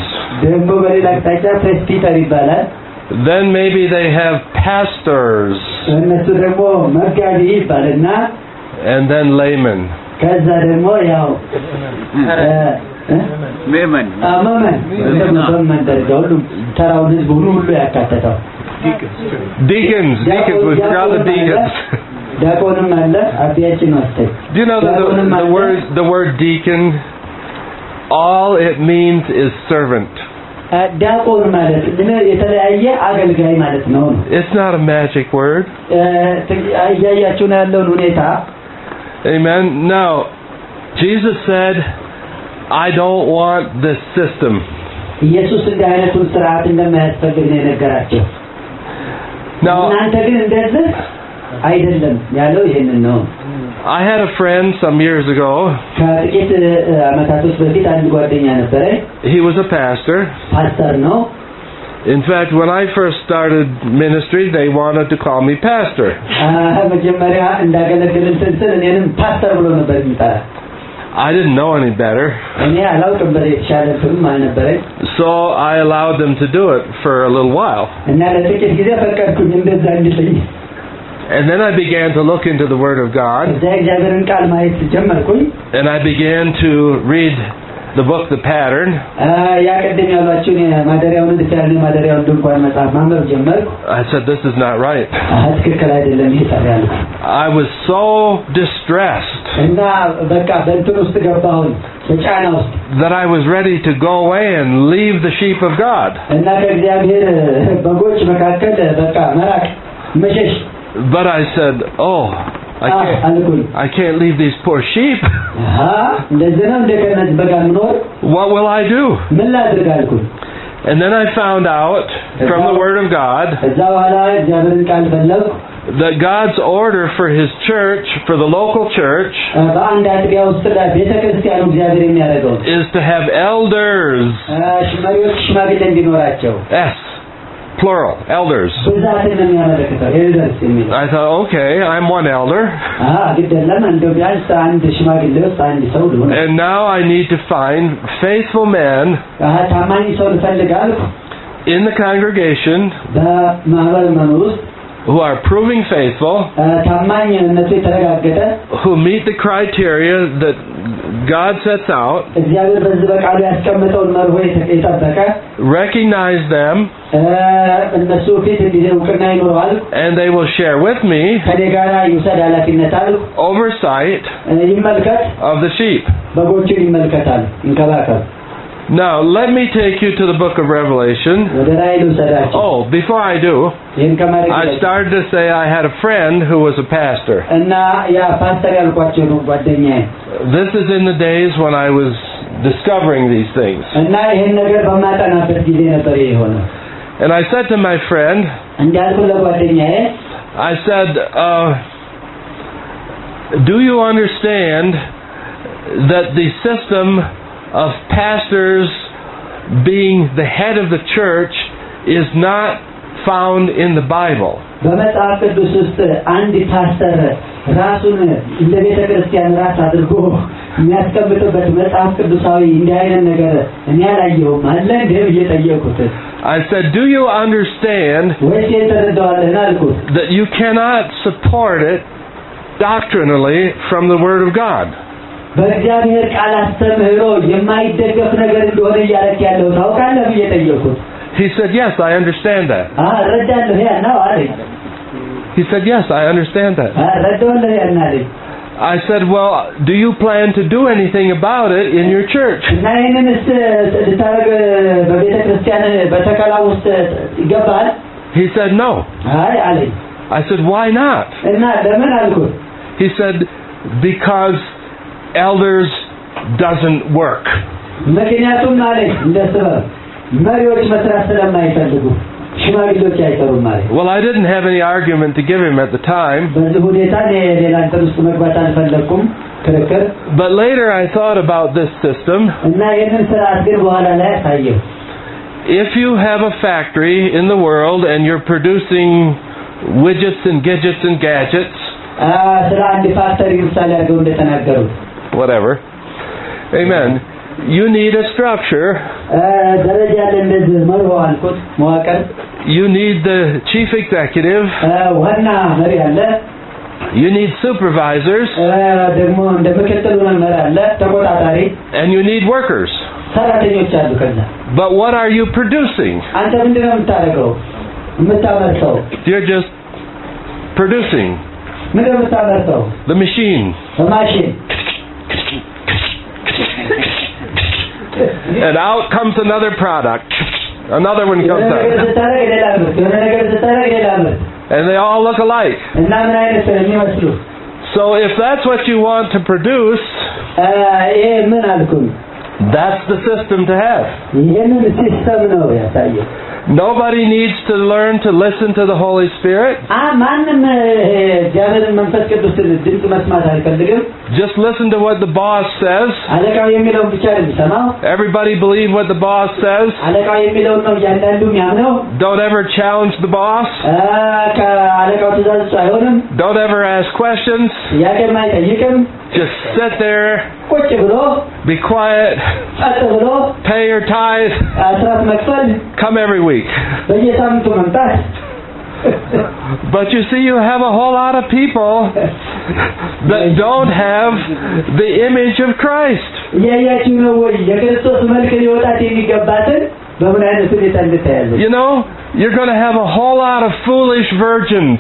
Then maybe they have pastors. And then laymen. Deacons. We forgot the deacons. Do you know that the word deacon, all it means is servant. It's not a magic word. Amen. Now, Jesus said, I don't want this system. Now, I had a friend some years ago. He was a pastor. In fact, when I first started ministry, they wanted to call me pastor. I didn't know any better. So I allowed them to do it for a little while. And then I began to look into the Word of God. And I began to read the book, The Pattern. I said, this is not right. I was so distressed that I was ready to go away and leave the sheep of God. But I said, I can't leave these poor sheep. What will I do? And then I found out from the Word of God that God's order for His church, for the local church, is to have elders. S. Plural, elders. I thought, okay, I'm one elder. And now I need to find faithful men in the congregation who are proving faithful, who meet the criteria that God sets out, recognize them, and they will share with me oversight of the sheep. Now, let me take you to the book of Revelation. Before I do, I started to say I had a friend who was a pastor. This is in the days when I was discovering these things. And I said to my friend, I said, do you understand that the system of pastors being the head of the church is not found in the Bible? I said, do you understand that you cannot support it doctrinally from the Word of God? He said, yes, I understand that. He said, yes, I understand that. I said, well, do you plan to do anything about it in your church? He said, no. I said, why not? He said, because elders doesn't work. Well, I didn't have any argument to give him at the time. But later I thought about this system. If you have a factory in the world and you're producing widgets and gadgets and gadgets, whatever, amen, you need a structure. You need the chief executive. You need supervisors. And you need workers. But what are you producing? You're just producing. The machine. And out comes another product. Another one comes out. And they all look alike. So if that's what you want to produce, that's the system to have. Nobody needs to learn to listen to the Holy Spirit. Just listen to what the boss says. Everybody believe what the boss says. Don't ever challenge the boss. Don't ever ask questions. Just sit there, be quiet, pay your tithe, come every week. But you see, you have a whole lot of people that don't have the image of Christ. You know, you're going to have a whole lot of foolish virgins.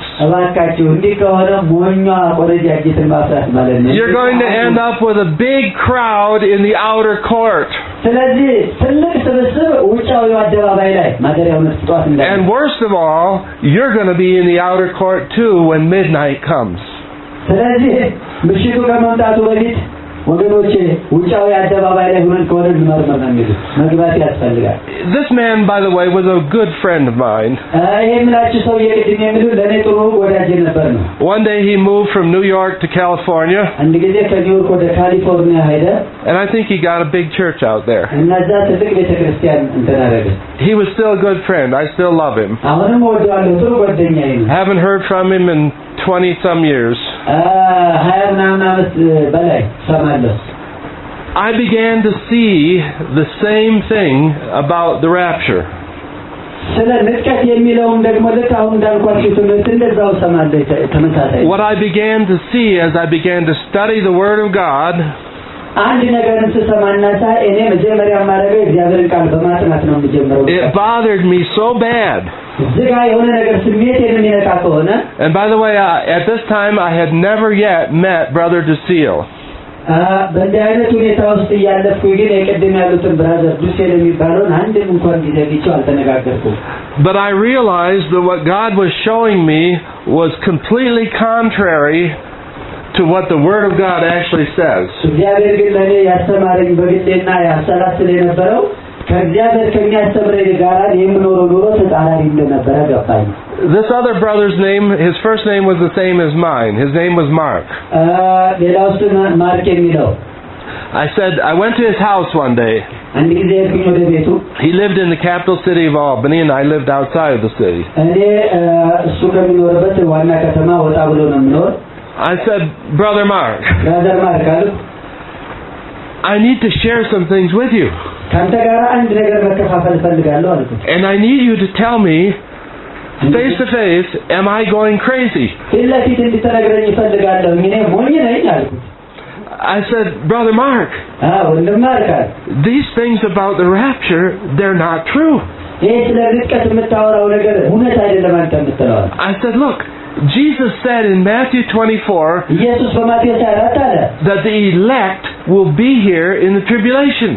You're going to end up with a big crowd in the outer court. And worst of all, you're going to be in the outer court too when midnight comes. This man, by the way, was a good friend of mine. One day he moved from New York to California, and I think he got a big church out there. He was still a good friend. I still love him. Haven't heard from him in 20-some years. I began to see the same thing about the rapture. What I began to see as I began to study the Word of God it bothered me so bad. And by the way, at this time I had never yet met Brother DeSeal. But I realized that what God was showing me was completely contrary to what the Word of God actually says. This other brother's name, his first name was the same as mine. His name was Mark. I went to his house one day. He lived in the capital city of Albany, and I lived outside of the city. I said, Brother Mark, I need to share some things with you. And I need you to tell me, face to face, am I going crazy? I said, Brother Mark, these things about the rapture, they're not true. I said, look, Jesus said in Matthew 24 that the elect will be here in the tribulation.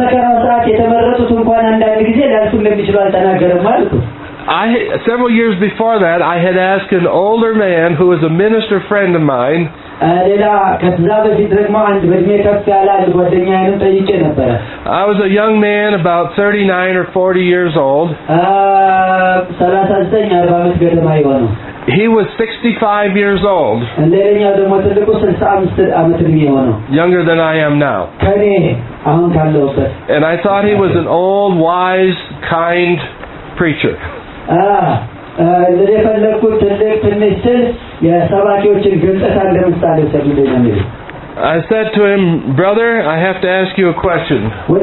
Several years before that, I had asked an older man who was a minister friend of mine. I was a young man, about 39 or 40 years old. He was 65 years old. Younger than I am now. And I thought he was an old, wise, kind preacher. I said to him, Brother, I have to ask you a question.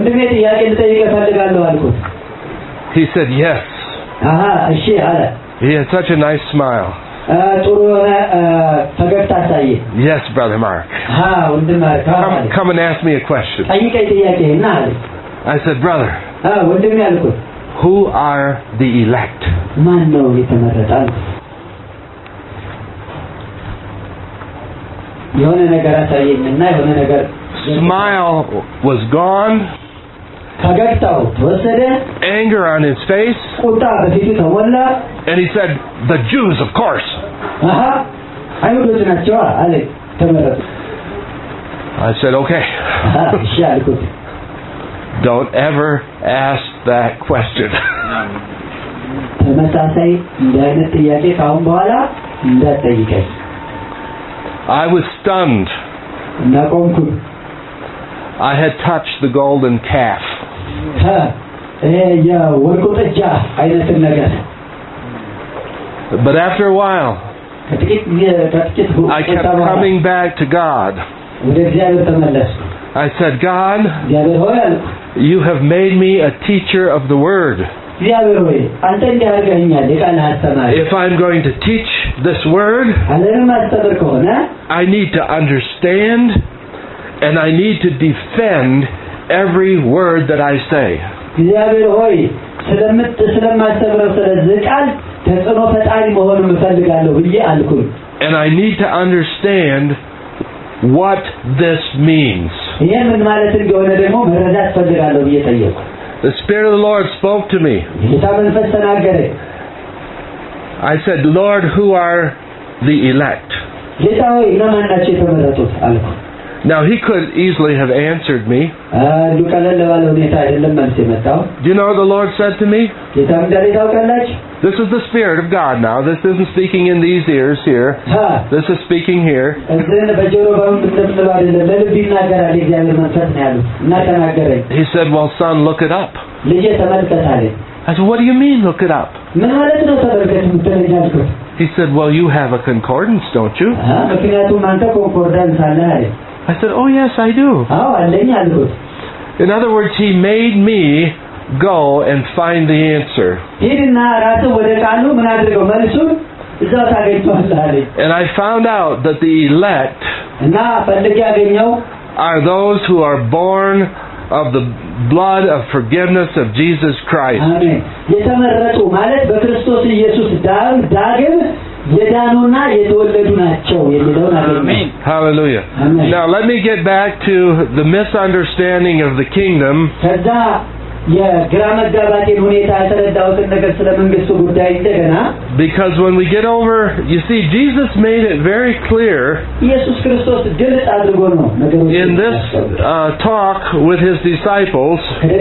He said, yes. He had such a nice smile. Yes, Brother Mark. Come and ask me a question. I said, Brother, who are the elect? Smile was gone. Anger on his face. And he said, the Jews, of course. I said, okay. Don't ever ask that question. I was stunned. I had touched the golden calf. But after a while, I kept coming back to God. I said, God, you have made me a teacher of the Word. እግዚአብሔር ሆይ አንተ እንዲያርገኛል የቃል አስተማሪ if I'm going to teach this word I need to understand and I need to defend every word that I say እግዚአብሔር ሆይ ስለማስተምረው ስለዚህ ቃል ተጽዕኖ ፈጣሪ መሆን እፈልጋለሁ ብዬ አልኩኝ and I need to understand what this means ይሄ ምን ማለት እንደሆነ ደግሞ መረዳት ፈልጋለሁ ብዬ ጠየቅኩ The Spirit of the Lord spoke to me. I said, Lord, who are the elect? Now, he could easily have answered me. Do you know what the Lord said to me? This is the Spirit of God now. This isn't speaking in these ears here. This is speaking here. He said, well, son, look it up. I said, what do you mean, look it up? He said, well, you have a concordance, don't you? I said, oh, yes, I do. In other words, he made me go and find the answer. And I found out that the elect are those who are born of the blood of forgiveness of Jesus Christ. Hallelujah. Now let me get back to the misunderstanding of the kingdom. Because when we get over, you see, Jesus made it very clear in this talk with his disciples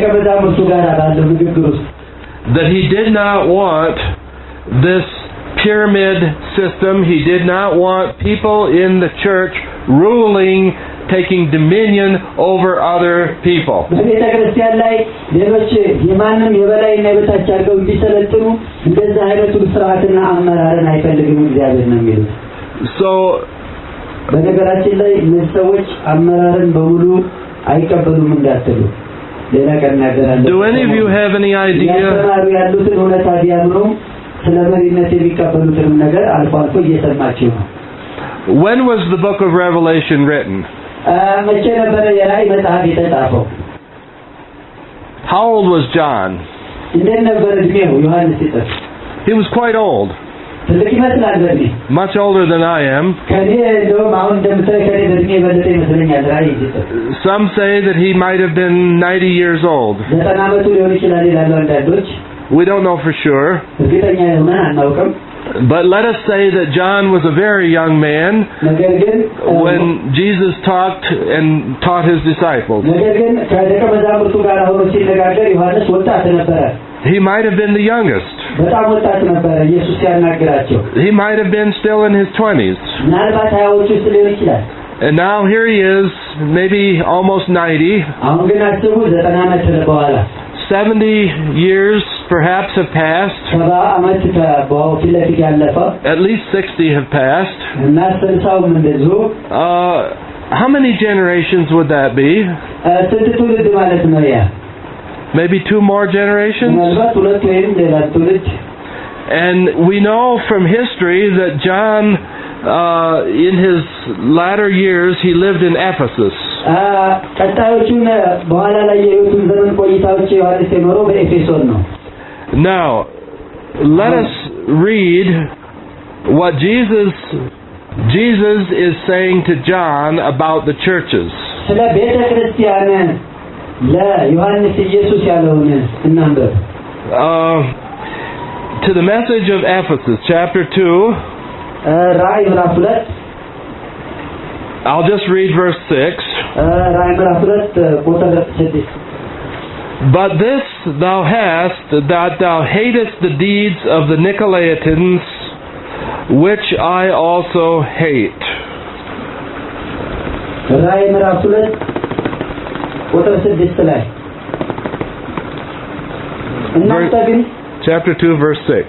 that he did not want this pyramid system. He did not want people in the church ruling, taking dominion over other people. So, do any of you have any idea? When was the book of Revelation written? How old was John? He was quite old. Much older than I am. Some say that he might have been 90 years old. We don't know for sure. But let us say that John was a very young man when Jesus talked and taught his disciples. He might have been the youngest. He might have been still in his 20s. And now here he is, maybe almost 90. 70 years perhaps have passed. At least 60 have passed. How many generations would that be? Maybe 2 more generations? And we know from history that John, in his latter years, he lived in Ephesus. Now, let us read what Jesus is saying to John about the churches. To the message of Ephesus, chapter 2. I'll just read verse 6. But this thou hast, that thou hatest the deeds of the Nicolaitans, which I also hate. Chapter 2, verse 6.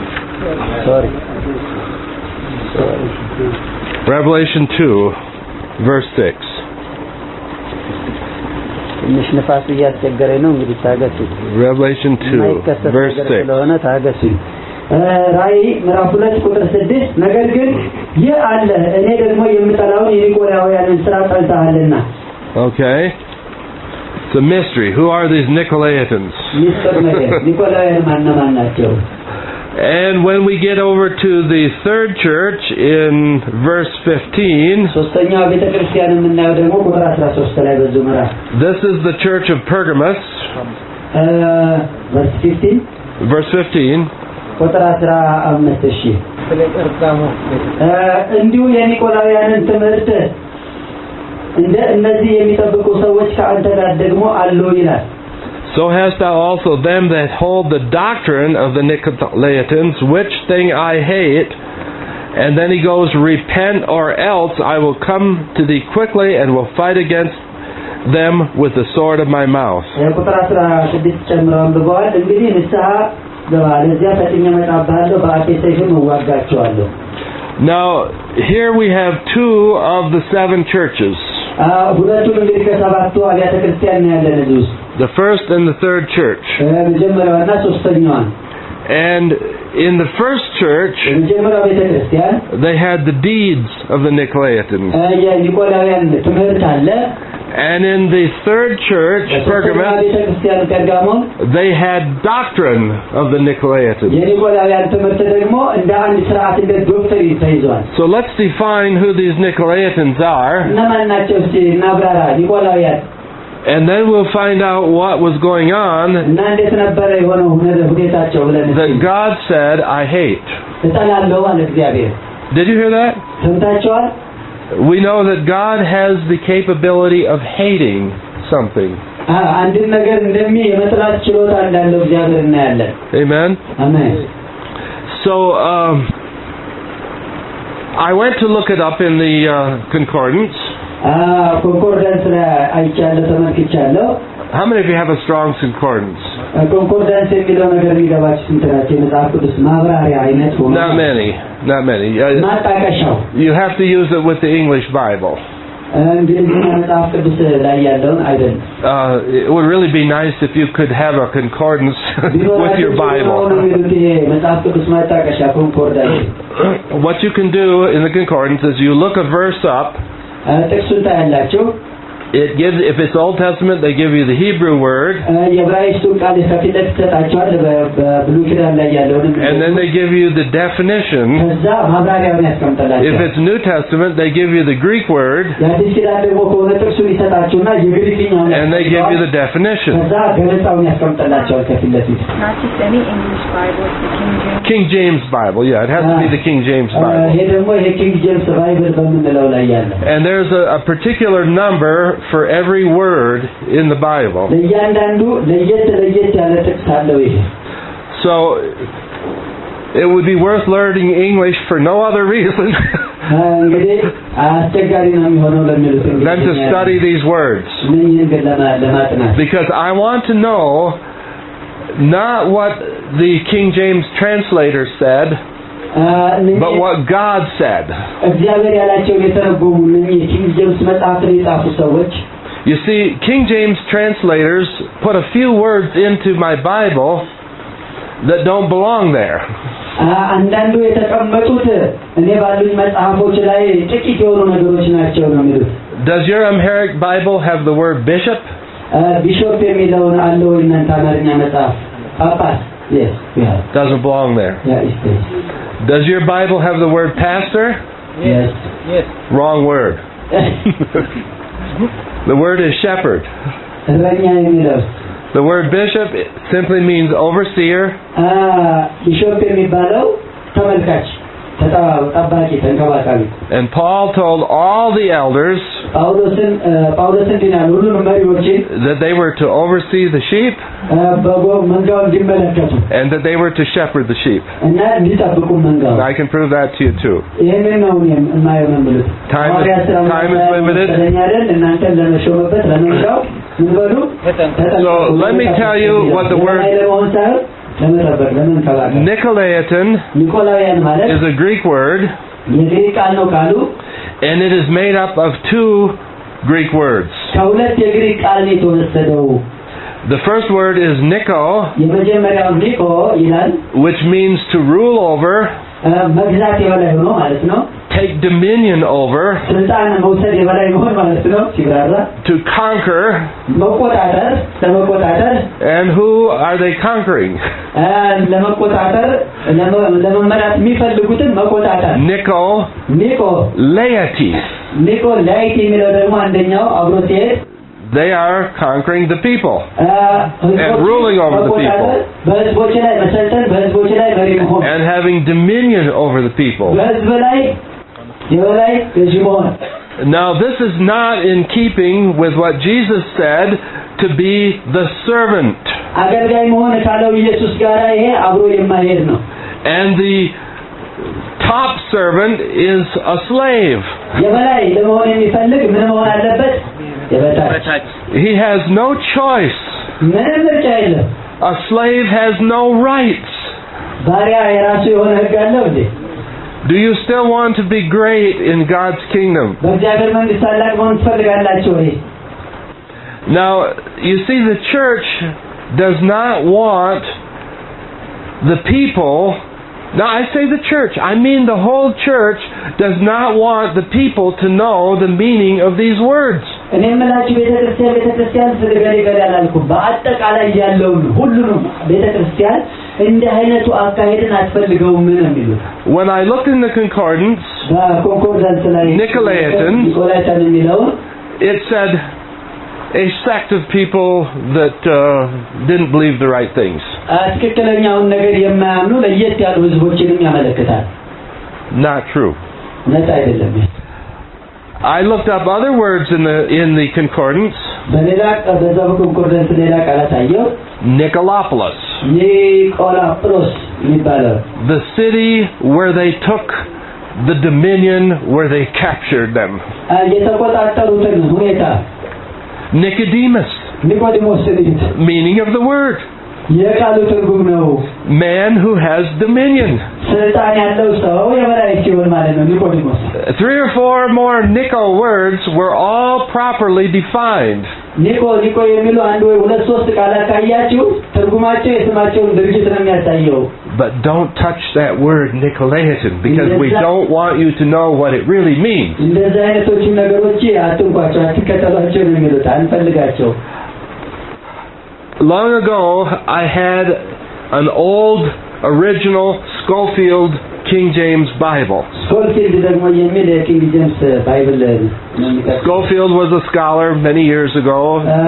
Revelation 2. verse 6. Revelation 2, verse 6. ራእይ ምዕራፍ 2 ቁጥር 6 ነገር ግን ይህ አለ እኔ ደግሞ የምጠላውን የኒቆላውያንን ሥራ ጠልተሃልና Okay, it's a mystery. Who are these Nicolaitans? And when we get over to the third church in verse 15, this is the church of Pergamos. Verse 15. Verse 15. እንዲሁ የኒቆላውያንን ትምህርት እነዚህ የሚጠብቁ ሰዎች ከአንተ ጋር ደግሞ አሉ ይላል። So hast thou also them that hold the doctrine of the Nicolaitans, which thing I hate. And then he goes, repent or else I will come to thee quickly and will fight against them with the sword of my mouth. Now, here we have two of the 7 churches. The first and the third church. And in the first church, they had the deeds of the Nicolaitans. And in the third church, Pergamos, they had doctrine of the Nicolaitans. So let's define who these Nicolaitans are. And then we'll find out what was going on that God said, I hate. Did you hear that? We know that God has the capability of hating something. Amen? Amen. So, I went to look it up in the concordance. How many of you have a strong concordance? Not many. Not many. You have to use it with the English Bible. It would really be nice if you could have a concordance with your Bible. What you can do in the concordance is you look a verse up. It gives, if it's Old Testament, they give you the Hebrew word. And then they give you the definition. If it's New Testament, they give you the Greek word. And they give you the definition. Not just any English Bible, it's the King James Bible, yeah, it has to be the King James Bible. And there's a particular number for every word in the Bible. So it would be worth learning English for no other reason than to study these words. Because I want to know not what the King James translator said, but what God said. You see, King James translators put a few words into my Bible that don't belong there. Does your Amharic Bible have the word bishop? Yes, we have. Doesn't belong there. Yeah, it is. Does your Bible have the word pastor? Yes. Yes. Wrong word. The word is shepherd. The word bishop simply means overseer. Bishop and Paul told all the elders that they were to oversee the sheep and that they were to shepherd the sheep. I can prove that to you too. Time is limited. So let me tell you what the word Nicolaitan is a Greek word የግሪክ ቃል ነው ቃሉ and it is made up of two Greek words. ከሁለት የግሪክ ቃል ነው የተወሰደው The first word is Niko, የመጀመሪያው ኒኮ ይላል which means to rule over, መግዛት የበላይ ሆኖ ማለት ነው take dominion over, ስልጣን መውሰድ የበላይ መሆን ማለት ነው ሲብራራ to conquer. መቆጣጠር ለመቆጣጠር And who are they conquering? ለመቆጣጠር ለመመራት የሚፈልጉትን መቆጣጠር ኒኮ laity. ኒኮ laity የሚለው ደግሞ አንደኛው አብሮ ሲሄድ they are conquering the people and ruling over the people በህዝቦች ላይ መሰልጠን በህዝቦች ላይ መሪ መሆን and having dominion over the people. በህዝብ ላይ የበላይ ገዢ መሆን. Now this is not in keeping with what Jesus said to be the servant. አገልጋይ መሆን ካለው ኢየሱስ ጋር ይሄ አብሮ የማይሄድ ነው. And the top servant is a slave. የበላይ ለመሆን የሚፈልግ ምን መሆን አለበት? የበታች. He has no choice. ምንም ምርጫ የለም. A slave has no rights. ባሪያ የራሱ የሆነ ህግ አለው እንዴ? Do you still want to be great in God's kingdom? በእግዚአብሔር መንግስት ታላቅ መሆን ትፈልጋላችሁ ወይ? Now, you see, the church does not want the people. Now, I say the church. I mean the whole church does not want the people to know the meaning of these words. እኔ የምላችሁ ቤተክርስቲያን ስለገለገለ አላልኩም በአጠቃላይ ያለውን ሁሉንም ቤተክርስቲያን እንደ አይነቱ አካሄድን አትፈልገውም ነው የሚሉት. When I looked in the concordance, Nicolaitan የሚለው it said a sect of people that didn't believe the right things. ትክክለኛውን ነገር የማያምኑ ለየት ያሉ ህዝቦችንም ያመለክታል. Not true. እውነት አይደለም. I looked up other words in the concordance. Nicolapolis. The city where they took the dominion, where they captured them. Nicodemus. Meaning of the word. Man who has dominion. 3 or 4 more Nico words were all properly defined. Nico የሚሉ አንድ ወይ ሁለት ሶስት ቃላት ካያችሁ ትርጉማቸው የስማቸውን ድርጅት ነው የሚያሳየው. But don't touch that word Nicolaitan because we don't want you to know what it really means. እንደዚህ አይነቶች ነገሮች አትንኳቸው አትከተሏቸው ነው የሚሉት አንፈልጋቸው. Long ago, I had an old, original Scofield King James Bible. Scofield was a scholar many years ago.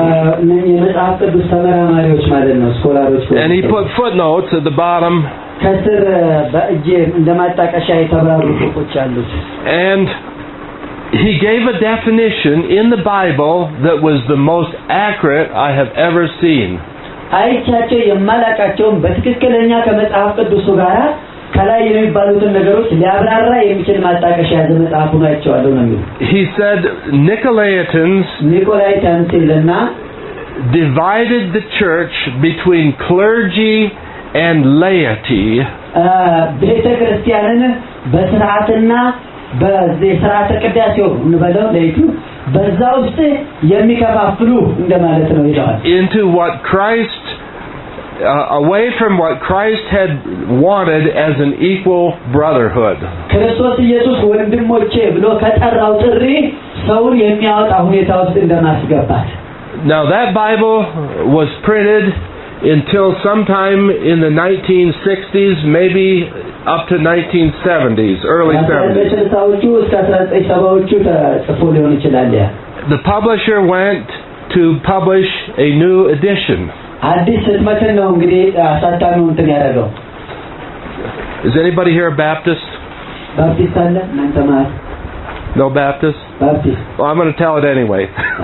And he put footnotes at the bottom. And he gave a definition in the Bible that was the most accurate I have ever seen. አይቻቸው የማላቃቸውን በትክክለኛ ከመጽሐፍ ቅዱስ ጋር ከላይ የሚባሉትን ነገሮች ሊያብራራ የሚችል ማጣቀሻ ያዘ መጽሐፍ ነው አይቻለሁ ነው የሚለው. He said Nicolaitans divided the church between clergy and laity. ቤተክርስቲያንን በስርዓትና በስርዓተ ቅዳሴው እንበለው ለይቱ በዛ ውስጥ የሚከፋፍሉ እንደማለት ነው ይላል. Into what Christ away from what Christ had wanted as an equal brotherhood. ክርስቶስ ኢየሱስ ወንድሞቼ ብሎ ከጠራው ጥሪ ሰውን የሚያወጣ ሁኔታ ውስጥ እንደማስገባት. Now that Bible was printed until sometime in the 1960s, maybe up to 1970s, early 70s. The publisher went to publish a new edition. Is anybody here a Baptist? No Baptist? Well, I'm going to tell it anyway.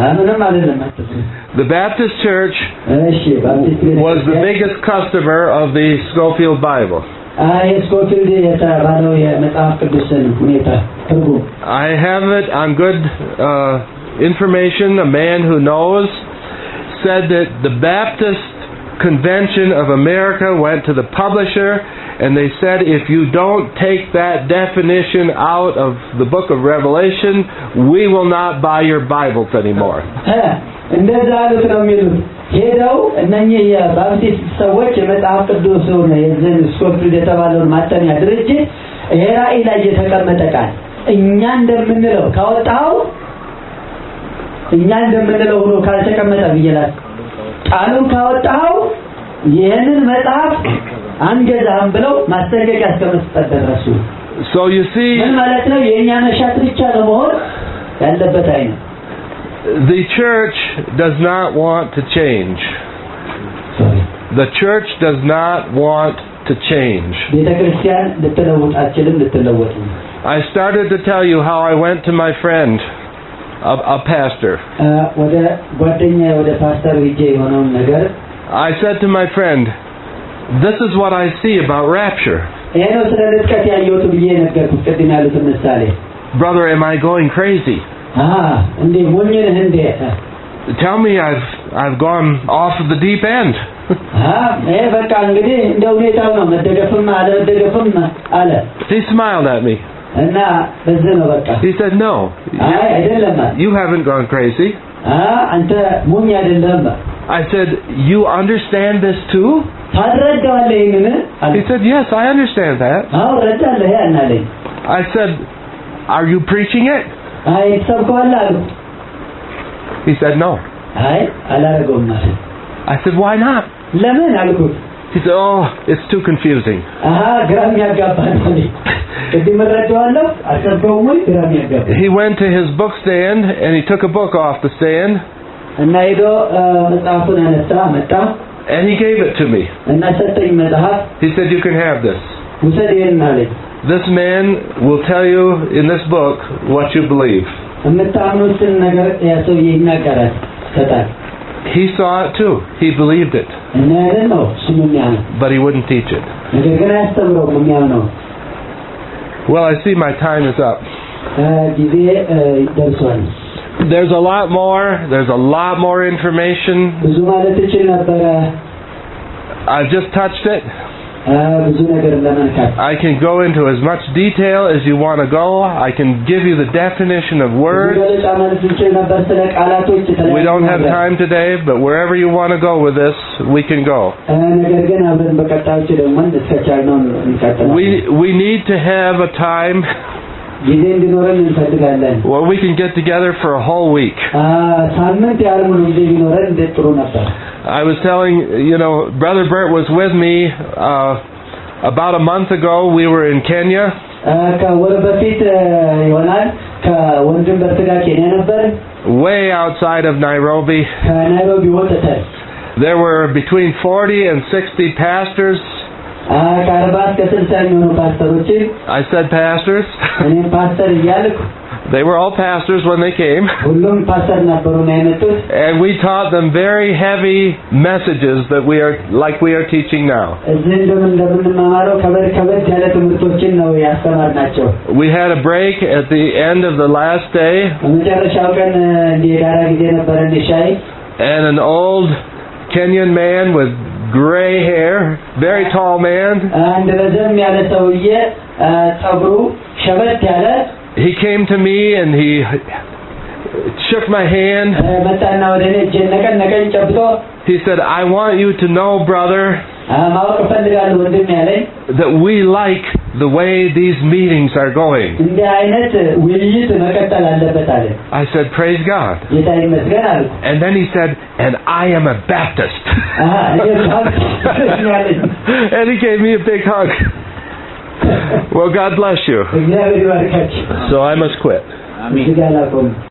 The Baptist Church was the biggest customer of the Scofield Bible. I have it on good information. A man who knows said that the Baptist Convention of America went to the publisher And they said, if you don't take that definition out of the book of Revelation, we will not buy your Bibles anymore. እንደዛ አሉት ነው የሚሉት። ሄደው እነኚህ የባፕቲስት ሰዎች የመጽሐፍ ቅዱስ ነው የዘን ስኮፊልድ የተባለውን ማተሚያ ድርጅት ይሄ ራእይ ላይ የተቀመጠ ቃል እኛ እንደምንለው ካወጣው እኛ እንደምንለው ሆኖ ካልተቀመጠ ብየላል ቃሉን ካወጣው ይሄንን መጽሐፍ አንገዛም ብለው ማስጠንቀቂያ እስከመስጠት ደረሱ። So you see, ምን ማለት ነው? የኛ መሻት ብቻ ነው መሆን ያለበት አይነት the church does not want to change. The church does not want to change. I started to tell you how I went to my friend, a pastor. I said to my friend, this is what I see about rapture. Brother, am I going crazy? Tell me I've gone off of the deep end. He smiled at me. He said, no, you haven't gone crazy. I said, you understand this too? He said, yes, I understand that. I said, are you preaching it? He said, no. I said, why not? He said, oh, it's too confusing. He went to his book stand and he took a book off the stand and he gave it to me. He said, you can have this. This man will tell you in this book what you believe. He saw it too. He believed it. But he wouldn't teach it. Well, I see my time is up. There's a lot more. There's a lot more information. I've just touched it. I can go into as much detail as you want to go. I can give you the definition of words. We don't have time today, but wherever you want to go with this, we can go. We need to have a time where we can get together for a whole week. I was telling, Brother Bert was with me about a month ago. We were in Kenya. Way outside of Nairobi. There were between 40 and 60 pastors. I said pastors. They were all pastors when they came. And we taught them very heavy messages that we are teaching now. We had a break at the end of the last day. And an old Kenyan man with gray hair, very tall man. He came to me and he shook my hand. He said, I want you to know, brother, that we like the way these meetings are going. I said, praise God. And then he said, and I am a Baptist. And he gave me a big hug. Well, God bless you. So I must quit.